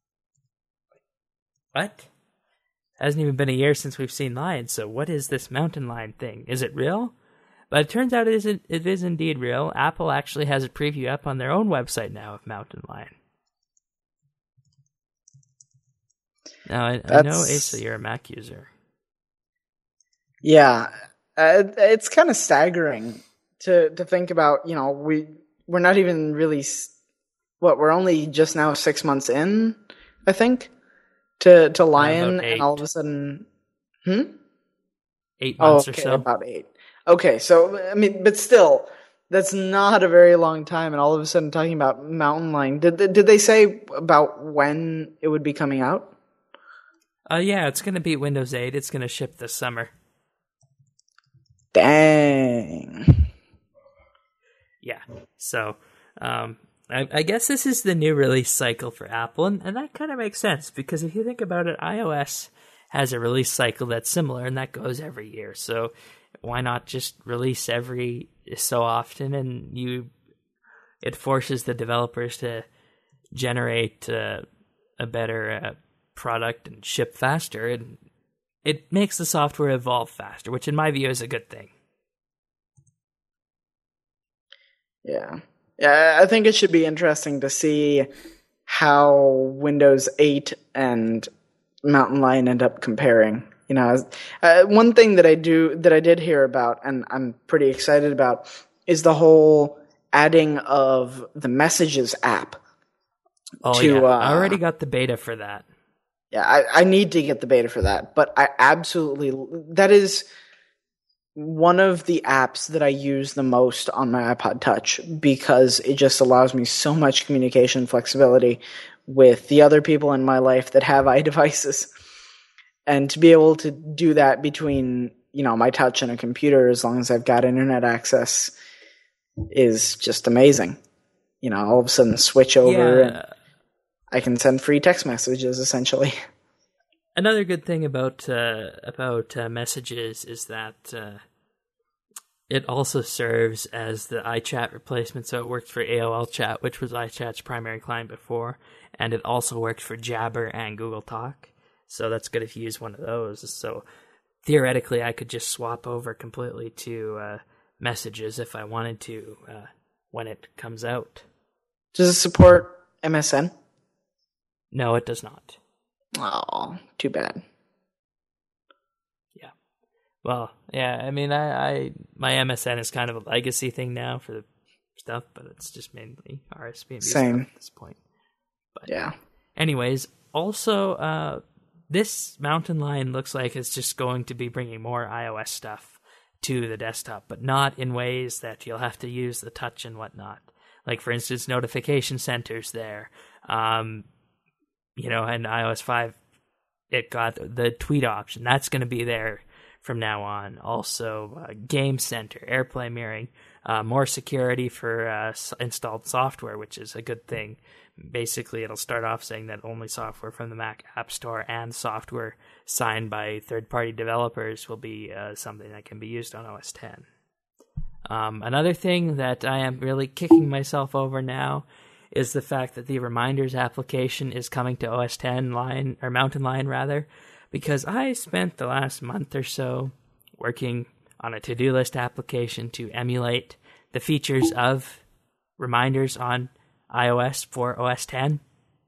What? Hasn't even been a year since we've seen Lion, so what is this Mountain Lion thing? Is it real? But it turns out it is, it is indeed real. Apple actually has a preview up on their own website now of Mountain Lion. Now, I, I know, Asa, you're a Mac user. Yeah, uh, it's kind of staggering to, to think about, you know, we, we're not even really, what, we're only just now six months in, I think, to, to Lion, and all of a sudden, hmm? Eight months oh, okay, or so. About eight. Okay, so, I mean, but still, that's not a very long time, and all of a sudden talking about Mountain Lion. Did, did they say about when it would be coming out? Uh, yeah, it's going to beat Windows eight. It's going to ship this summer. Dang. Yeah, so um, I, I guess this is the new release cycle for Apple, and, and that kind of makes sense, because if you think about it, iOS has a release cycle that's similar, and that goes every year. So why not just release every so often, and you it forces the developers to generate uh, a better uh, product and ship faster, and it makes the software evolve faster, which in my view is a good thing. Yeah. Yeah, I think it should be interesting to see how Windows eight and Mountain Lion end up comparing. You know, uh, one thing that I do that I did hear about, and I'm pretty excited about, is the whole adding of the Messages app. Oh to, yeah, uh, I already got the beta for that. Yeah, I, I need to get the beta for that, but I absolutely that is one of the apps that I use the most on my iPod Touch, because it just allows me so much communication flexibility with the other people in my life that have iDevices. And to be able to do that between, you know, my touch and a computer, as long as I've got internet access, is just amazing. You know, all of a sudden switch over Yeah. and I can send free text messages, essentially. Another good thing about uh, about uh, Messages is that uh, it also serves as the iChat replacement, so it worked for A O L Chat, which was iChat's primary client before, and it also worked for Jabber and Google Talk. So that's good if you use one of those. So theoretically, I could just swap over completely to uh, Messages if I wanted to uh, when it comes out. Does it support M S N? No, it does not. Oh, too bad. Yeah. Well, yeah, I mean, I, I my M S N is kind of a legacy thing now for the stuff, but it's just mainly R S P and B Same. stuff at this point. But Yeah. anyways, also, uh, this Mountain Lion looks like it's just going to be bringing more iOS stuff to the desktop, but not in ways that you'll have to use the touch and whatnot. Like, for instance, notification centers there. Um, you know, in iOS five, it got the tweet option. That's going to be there from now on. Also, uh, Game Center, AirPlay mirroring, uh, more security for uh, s- installed software, which is a good thing. Basically, it'll start off saying that only software from the Mac App Store and software signed by third-party developers will be uh, something that can be used on O S ten. Um, another thing that I am really kicking myself over now is the fact that the Reminders application is coming to O S ten Lion, or Mountain Lion rather, because I spent the last month or so working on a to-do list application to emulate the features of Reminders on iOS for O S ten.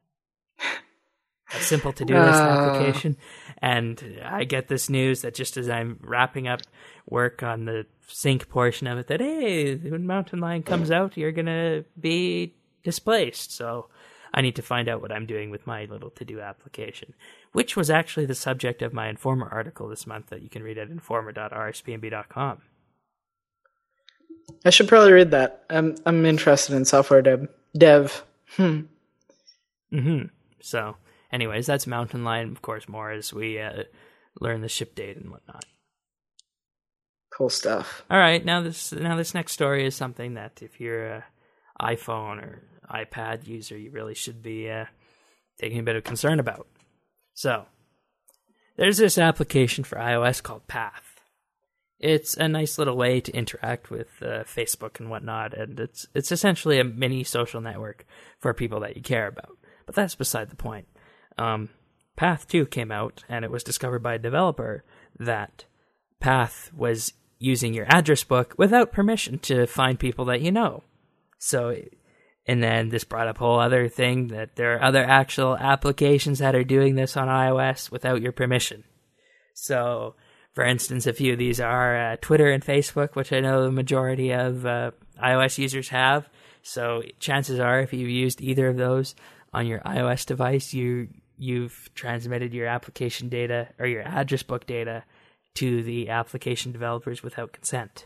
A simple to-do list Uh. application. And I get this news that just as I'm wrapping up work on the sync portion of it, that, hey, when Mountain Lion comes out, you're going to be displaced. So I need to find out what I'm doing with my little to-do application, which was actually the subject of my Informer article this month that you can read at informer dot r s p n b dot com. I should probably read that. I'm I'm interested in software dev. Dev. Hmm. Mm-hmm. So, anyways, that's Mountain Lion, of course, more as we uh, learn the ship date and whatnot. Cool stuff. All right, now this now this next story is something that if you're a iPhone or iPad user, you really should be uh, taking a bit of concern about. So, there's this application for iOS called Path. It's a nice little way to interact with uh, Facebook and whatnot, and it's it's essentially a mini social network for people that you care about. But that's beside the point. Um, Path two came out, and it was discovered by a developer that Path was using your address book without permission to find people that you know. So, and then this brought up a whole other thing that there are other actual applications that are doing this on iOS without your permission. So, for instance, a few of these are uh, Twitter and Facebook, which I know the majority of uh, iOS users have. So chances are, if you've used either of those on your iOS device, you you've transmitted your application data or your address book data to the application developers without consent.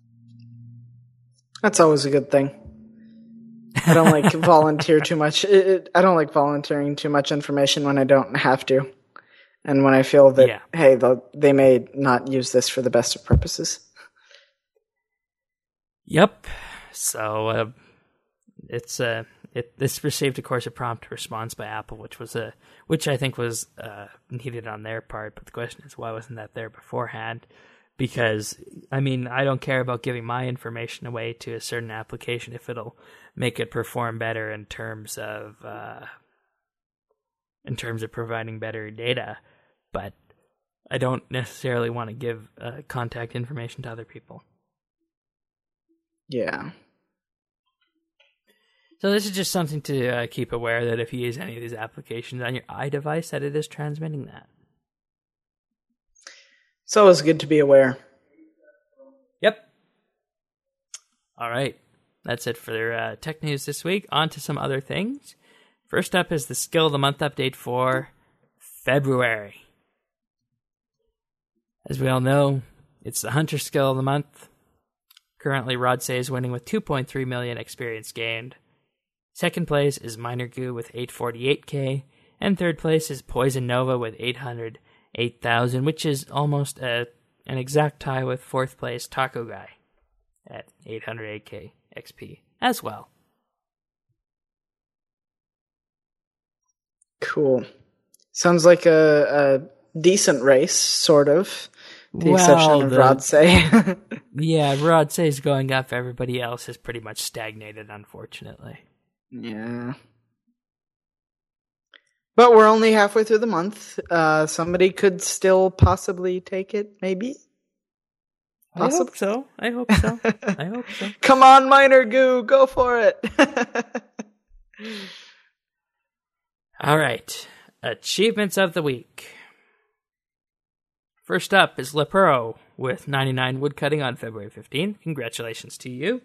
That's always a good thing. I don't like volunteer too much. It, it, I don't like volunteering too much information when I don't have to. And when I feel that, Yeah. hey, they may not use this for the best of purposes. Yep. So uh, it's uh, it this received, of course, a prompt response by Apple, which was a which I think was uh, needed on their part. But the question is, why wasn't that there beforehand? Because I mean, I don't care about giving my information away to a certain application if it'll make it perform better in terms of uh, in terms of providing better data. But I don't necessarily want to give uh, contact information to other people. Yeah. So this is just something to uh, keep aware that if you use any of these applications on your iDevice, that it is transmitting that. It's always good to be aware. Yep. All right. That's it for uh, tech news this week. On to some other things. First up is the Skill of the Month update for February. As we all know, it's the Hunter Skill of the Month. Currently, Rodsay is winning with two point three million experience gained. Second place is Miner Goo with eight hundred forty-eight K, and third place is Poison Nova with eight hundred eight thousand, which is almost a, an exact tie with fourth place Taco Guy at eight hundred eight K X P as well. Cool. Sounds like a, a decent race, sort of. the exception Well, of the- Rodsay. Yeah, Rodsay is going up. Everybody else has pretty much stagnated, unfortunately. Yeah. But we're only halfway through the month. Uh, somebody could still possibly take it, maybe? I hope Possibly. so. I hope so. I hope so. Come on, Minor Goo, go for it. All right. Achievements of the week. First up is Lepuro with ninety-nine woodcutting on February fifteenth. Congratulations to you.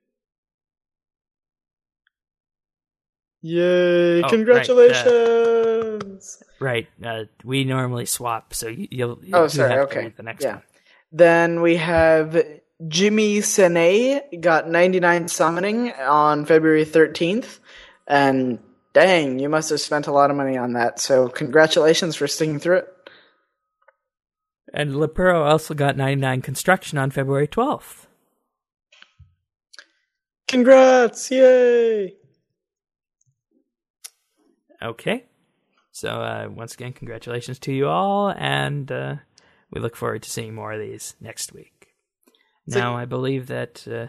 Yay, Oh, congratulations. Right. Uh, we normally swap, so you, you'll, you Oh, do sorry, have to okay. read the next Yeah. one. Then we have Jimmy Sene got ninety-nine summoning on February thirteenth. And dang, you must have spent a lot of money on that. So congratulations for sticking through it. And Lepuro also got ninety-nine construction on February twelfth. Congrats! Yay! Okay. So, uh, once again, congratulations to you all, and uh, we look forward to seeing more of these next week. So- Now, I believe that... Uh...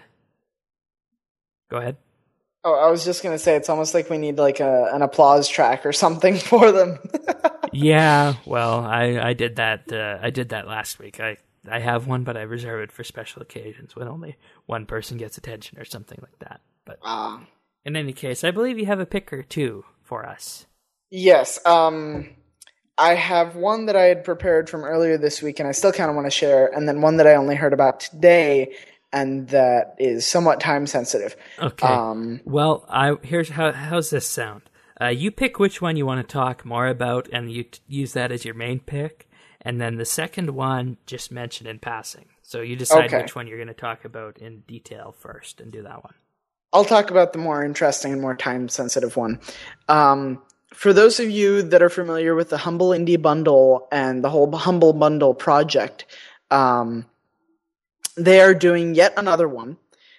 Go ahead. Oh, I was just gonna say, it's almost like we need like a, an applause track or something for them. Yeah, well, I, I did that. Uh, I did that last week. I I have one, but I reserve it for special occasions when only one person gets attention or something like that. But Ah. in any case, I believe you have a pick or two for us. Yes, um, I have one that I had prepared from earlier this week, and I still kind of want to share, and then one that I only heard about today, and that is somewhat time sensitive. Okay. Um, Well, I here's how how's this sound? Uh, you pick which one you want to talk more about, and you t- use that as your main pick. And then the second one, just mention in passing. So you decide Okay. which one you're going to talk about in detail first, and do that one. I'll talk about the more interesting and more time sensitive one. Um, for those of you that are familiar with the Humble Indie Bundle and the whole Humble Bundle project, um, they are doing yet another one.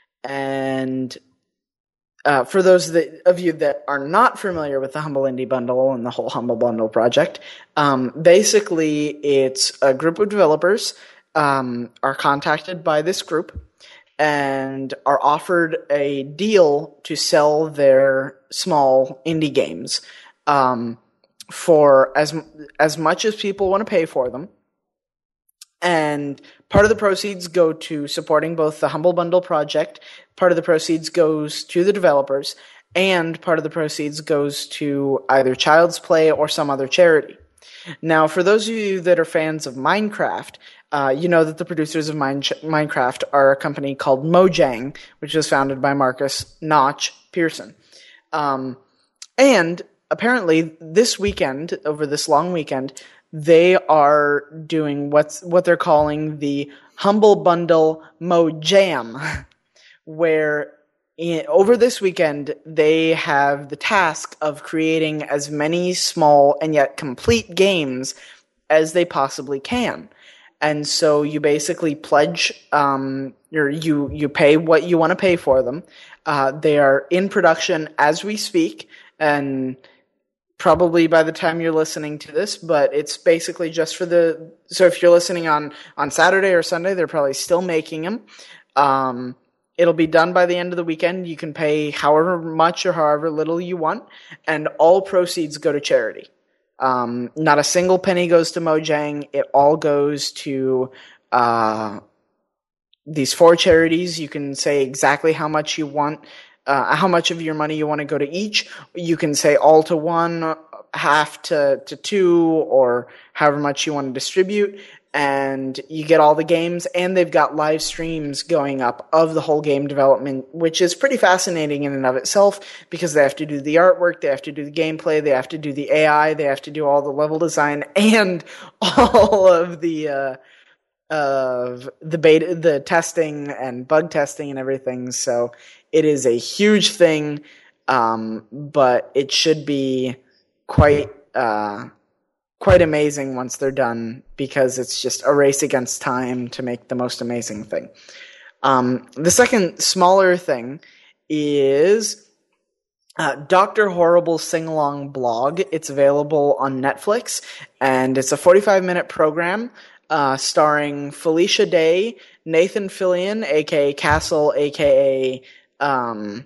And uh, for those that, of you that are not familiar with the Humble Indie Bundle and the whole Humble Bundle project, um, basically it's a group of developers um, are contacted by this group and are offered a deal to sell their small indie games um, for as as much as people want to pay for them. And part of the proceeds go to supporting both the Humble Bundle project, part of the proceeds goes to the developers, and part of the proceeds goes to either Child's Play or some other charity. Now, for those of you that are fans of Minecraft, uh, you know that the producers of Mine- Minecraft are a company called Mojang, which was founded by Marcus Notch Pearson. Um, and apparently this weekend, over this long weekend, they are doing what's what they're calling the Humble Bundle Mojam, where in, over this weekend they have the task of creating as many small and yet complete games as they possibly can. And so you basically pledge, um, your, you you pay what you want to pay for them. Uh, they are in production as we speak, and probably by the time you're listening to this, but it's basically just for the, so if you're listening on, on Saturday or Sunday, they're probably still making them. Um, it'll be done by the end of the weekend. You can pay however much or however little you want, and all proceeds go to charity. Um, not a single penny goes to Mojang. It all goes to, uh, these four charities. You can say exactly how much you want, Uh, how much of your money you want to go to each. You can say all to one, half to, to two, or however much you want to distribute, and you get all the games, and they've got live streams going up of the whole game development, which is pretty fascinating in and of itself, because they have to do the artwork, they have to do the gameplay, they have to do the A I, they have to do all the level design, and all of the, uh, of the beta, the testing and bug testing and everything. So it is a huge thing, um, but it should be quite uh, quite amazing once they're done, because it's just a race against time to make the most amazing thing. Um, the second smaller thing is uh, Doctor Horrible Sing-Along blog. It's available on Netflix, and it's a forty-five minute program uh, starring Felicia Day, Nathan Fillion, aka Castle, aka um,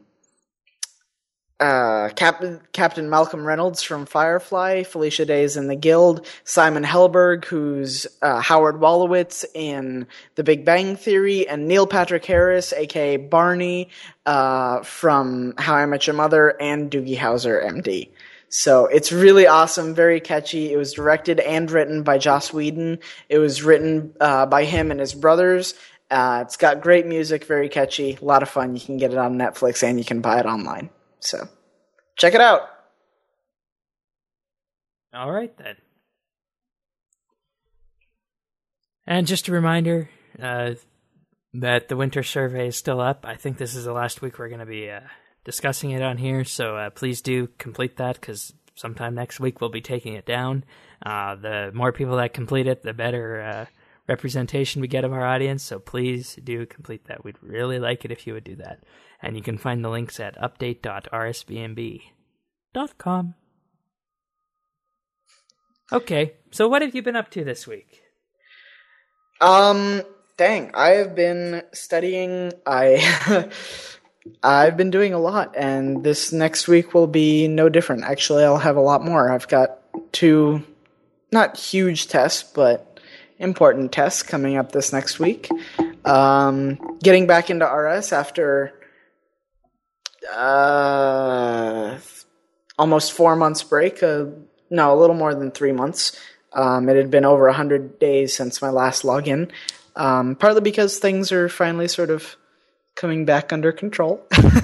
uh, Cap- Captain Malcolm Reynolds from Firefly. Felicia Day is in The Guild. Simon Helberg, who's uh, Howard Wolowitz in The Big Bang Theory, and Neil Patrick Harris, aka Barney, uh, from How I Met Your Mother, and Doogie Howser, M D. So it's really awesome, very catchy. It was directed and written by Joss Whedon. It was written uh, by him and his brothers. Uh, it's got great music, very catchy, a lot of fun. You can get it on Netflix and you can buy it online. So check it out. All right, then. And just a reminder uh, that the winter survey is still up. I think this is the last week we're going to be uh, discussing it on here, so uh, please do complete that, because sometime next week we'll be taking it down. Uh, the more people that complete it, the better uh, representation we get of our audience, so please do complete that. We'd really like it if you would do that. And you can find the links at update dot r s b m b dot com. Okay, so what have you been up to this week? Um, dang, I have been studying. I I've been doing a lot, and this next week will be no different. Actually, I'll have a lot more. I've got two, not huge tests, but important tests coming up this next week. Um, getting back into R S after uh, almost four months break. Uh, no, a little more than three months. Um, it had been over one hundred days since my last login, um, partly because things are finally sort of coming back under control.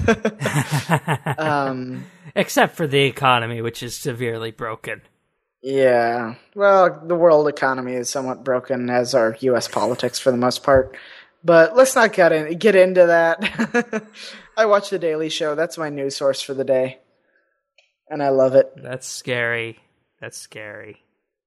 um, Except for the economy, which is severely broken. Yeah, well, the world economy is somewhat broken, as are U S politics for the most part. But let's not get, in, get into that. I watch The Daily Show. That's my news source for the day. And I love it. That's scary. That's scary.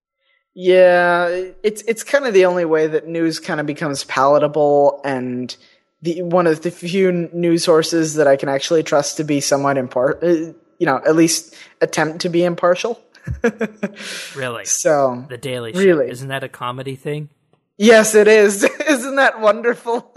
Yeah, it's it's kind of the only way that news kind of becomes palatable, and the one of the few news sources that I can actually trust to be somewhat impartial, you know, at least attempt to be impartial. Really? So The Daily Show. Really? Isn't that a comedy thing? Yes, it is. Isn't that wonderful?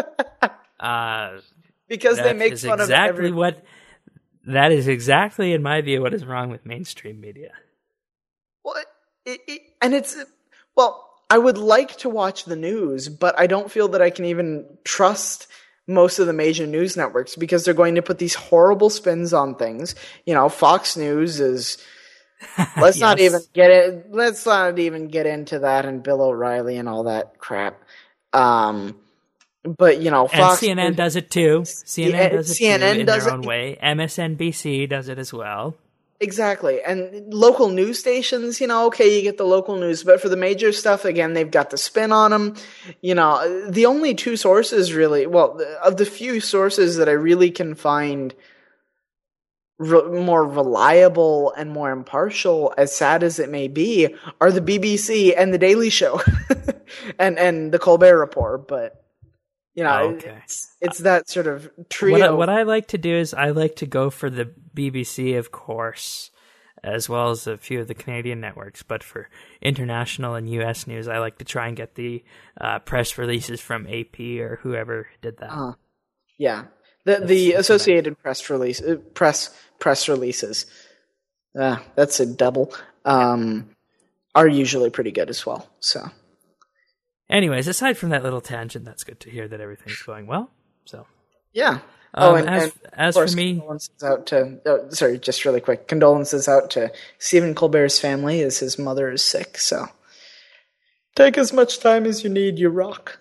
Uh, because they that make is fun exactly of every. what. That is exactly, in my view, what is wrong with mainstream media. Well, it, it, and it's well, I would like to watch the news, but I don't feel that I can even trust most of the major news networks because they're going to put these horrible spins on things. You know, Fox News is. Let's Yes. not even get it. Let's not even get into that and Bill O'Reilly and all that crap. Um, but you know, And Fox C N N News- does it too. C N N does it C N N too in does their it- own way. M S N B C does it as well. Exactly. And local news stations, you know, okay, you get the local news, but for the major stuff, again, they've got the spin on them. You know, the only two sources really, well, of the few sources that I really can find re- more reliable and more impartial, as sad as it may be, are the B B C and The Daily Show and, and the Colbert Report. But, you know, Oh, okay. it's, it's that sort of trio. What I, what I like to do is I like to go for the B B C, of course, as well as a few of the Canadian networks. But for international and U S news, I like to try and get the uh, press releases from A P or whoever did that. Uh, yeah. The the that's Associated Press release uh, press press releases. Uh, that's a double. Um, are usually pretty good as well. So Anyways, aside from that little tangent, that's good to hear that everything's going well. So, yeah. um, oh, and as and as of for course, me, condolences out to oh, sorry, just really quick. Condolences out to Stephen Colbert's family as his mother is sick. So take as much time as you need. You rock.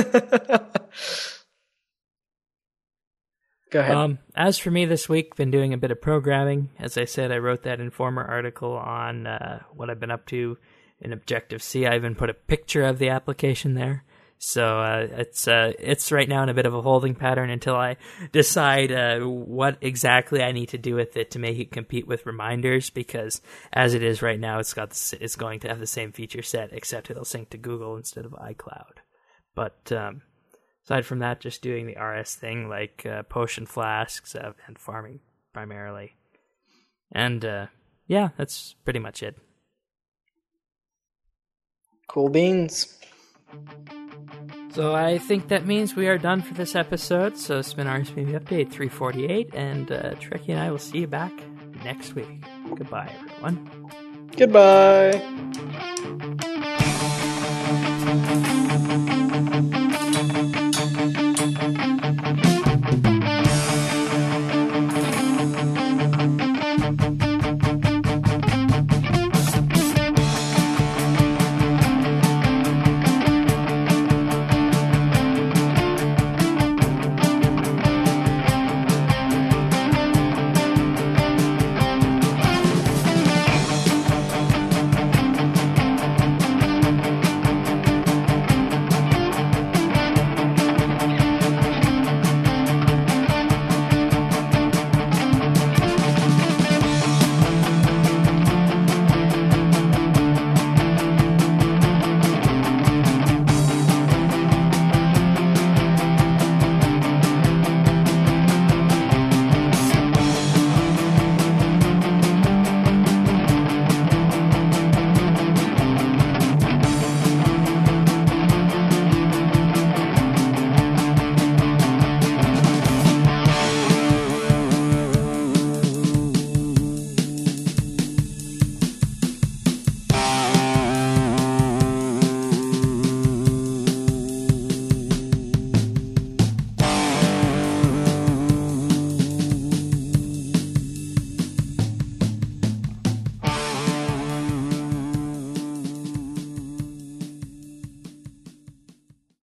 Go ahead. Um, as for me this week, been doing a bit of programming. As I said, I wrote that Informer article on uh, what I've been up to in Objective C. I even put a picture of the application there. So uh, it's uh, it's right now in a bit of a holding pattern until I decide uh, what exactly I need to do with it to make it compete with Reminders. Because as it is right now, it's got the, it's going to have the same feature set, except it'll sync to Google instead of iCloud. But um, aside from that, just doing the R S thing, like uh, potion flasks uh, and farming primarily. And uh, yeah, that's pretty much it. Cool beans. So I think that means we are done for this episode. So Spin Artist Movie Update three forty-eight, and uh, Trekkie and I will see you back next week. Goodbye, everyone. Goodbye.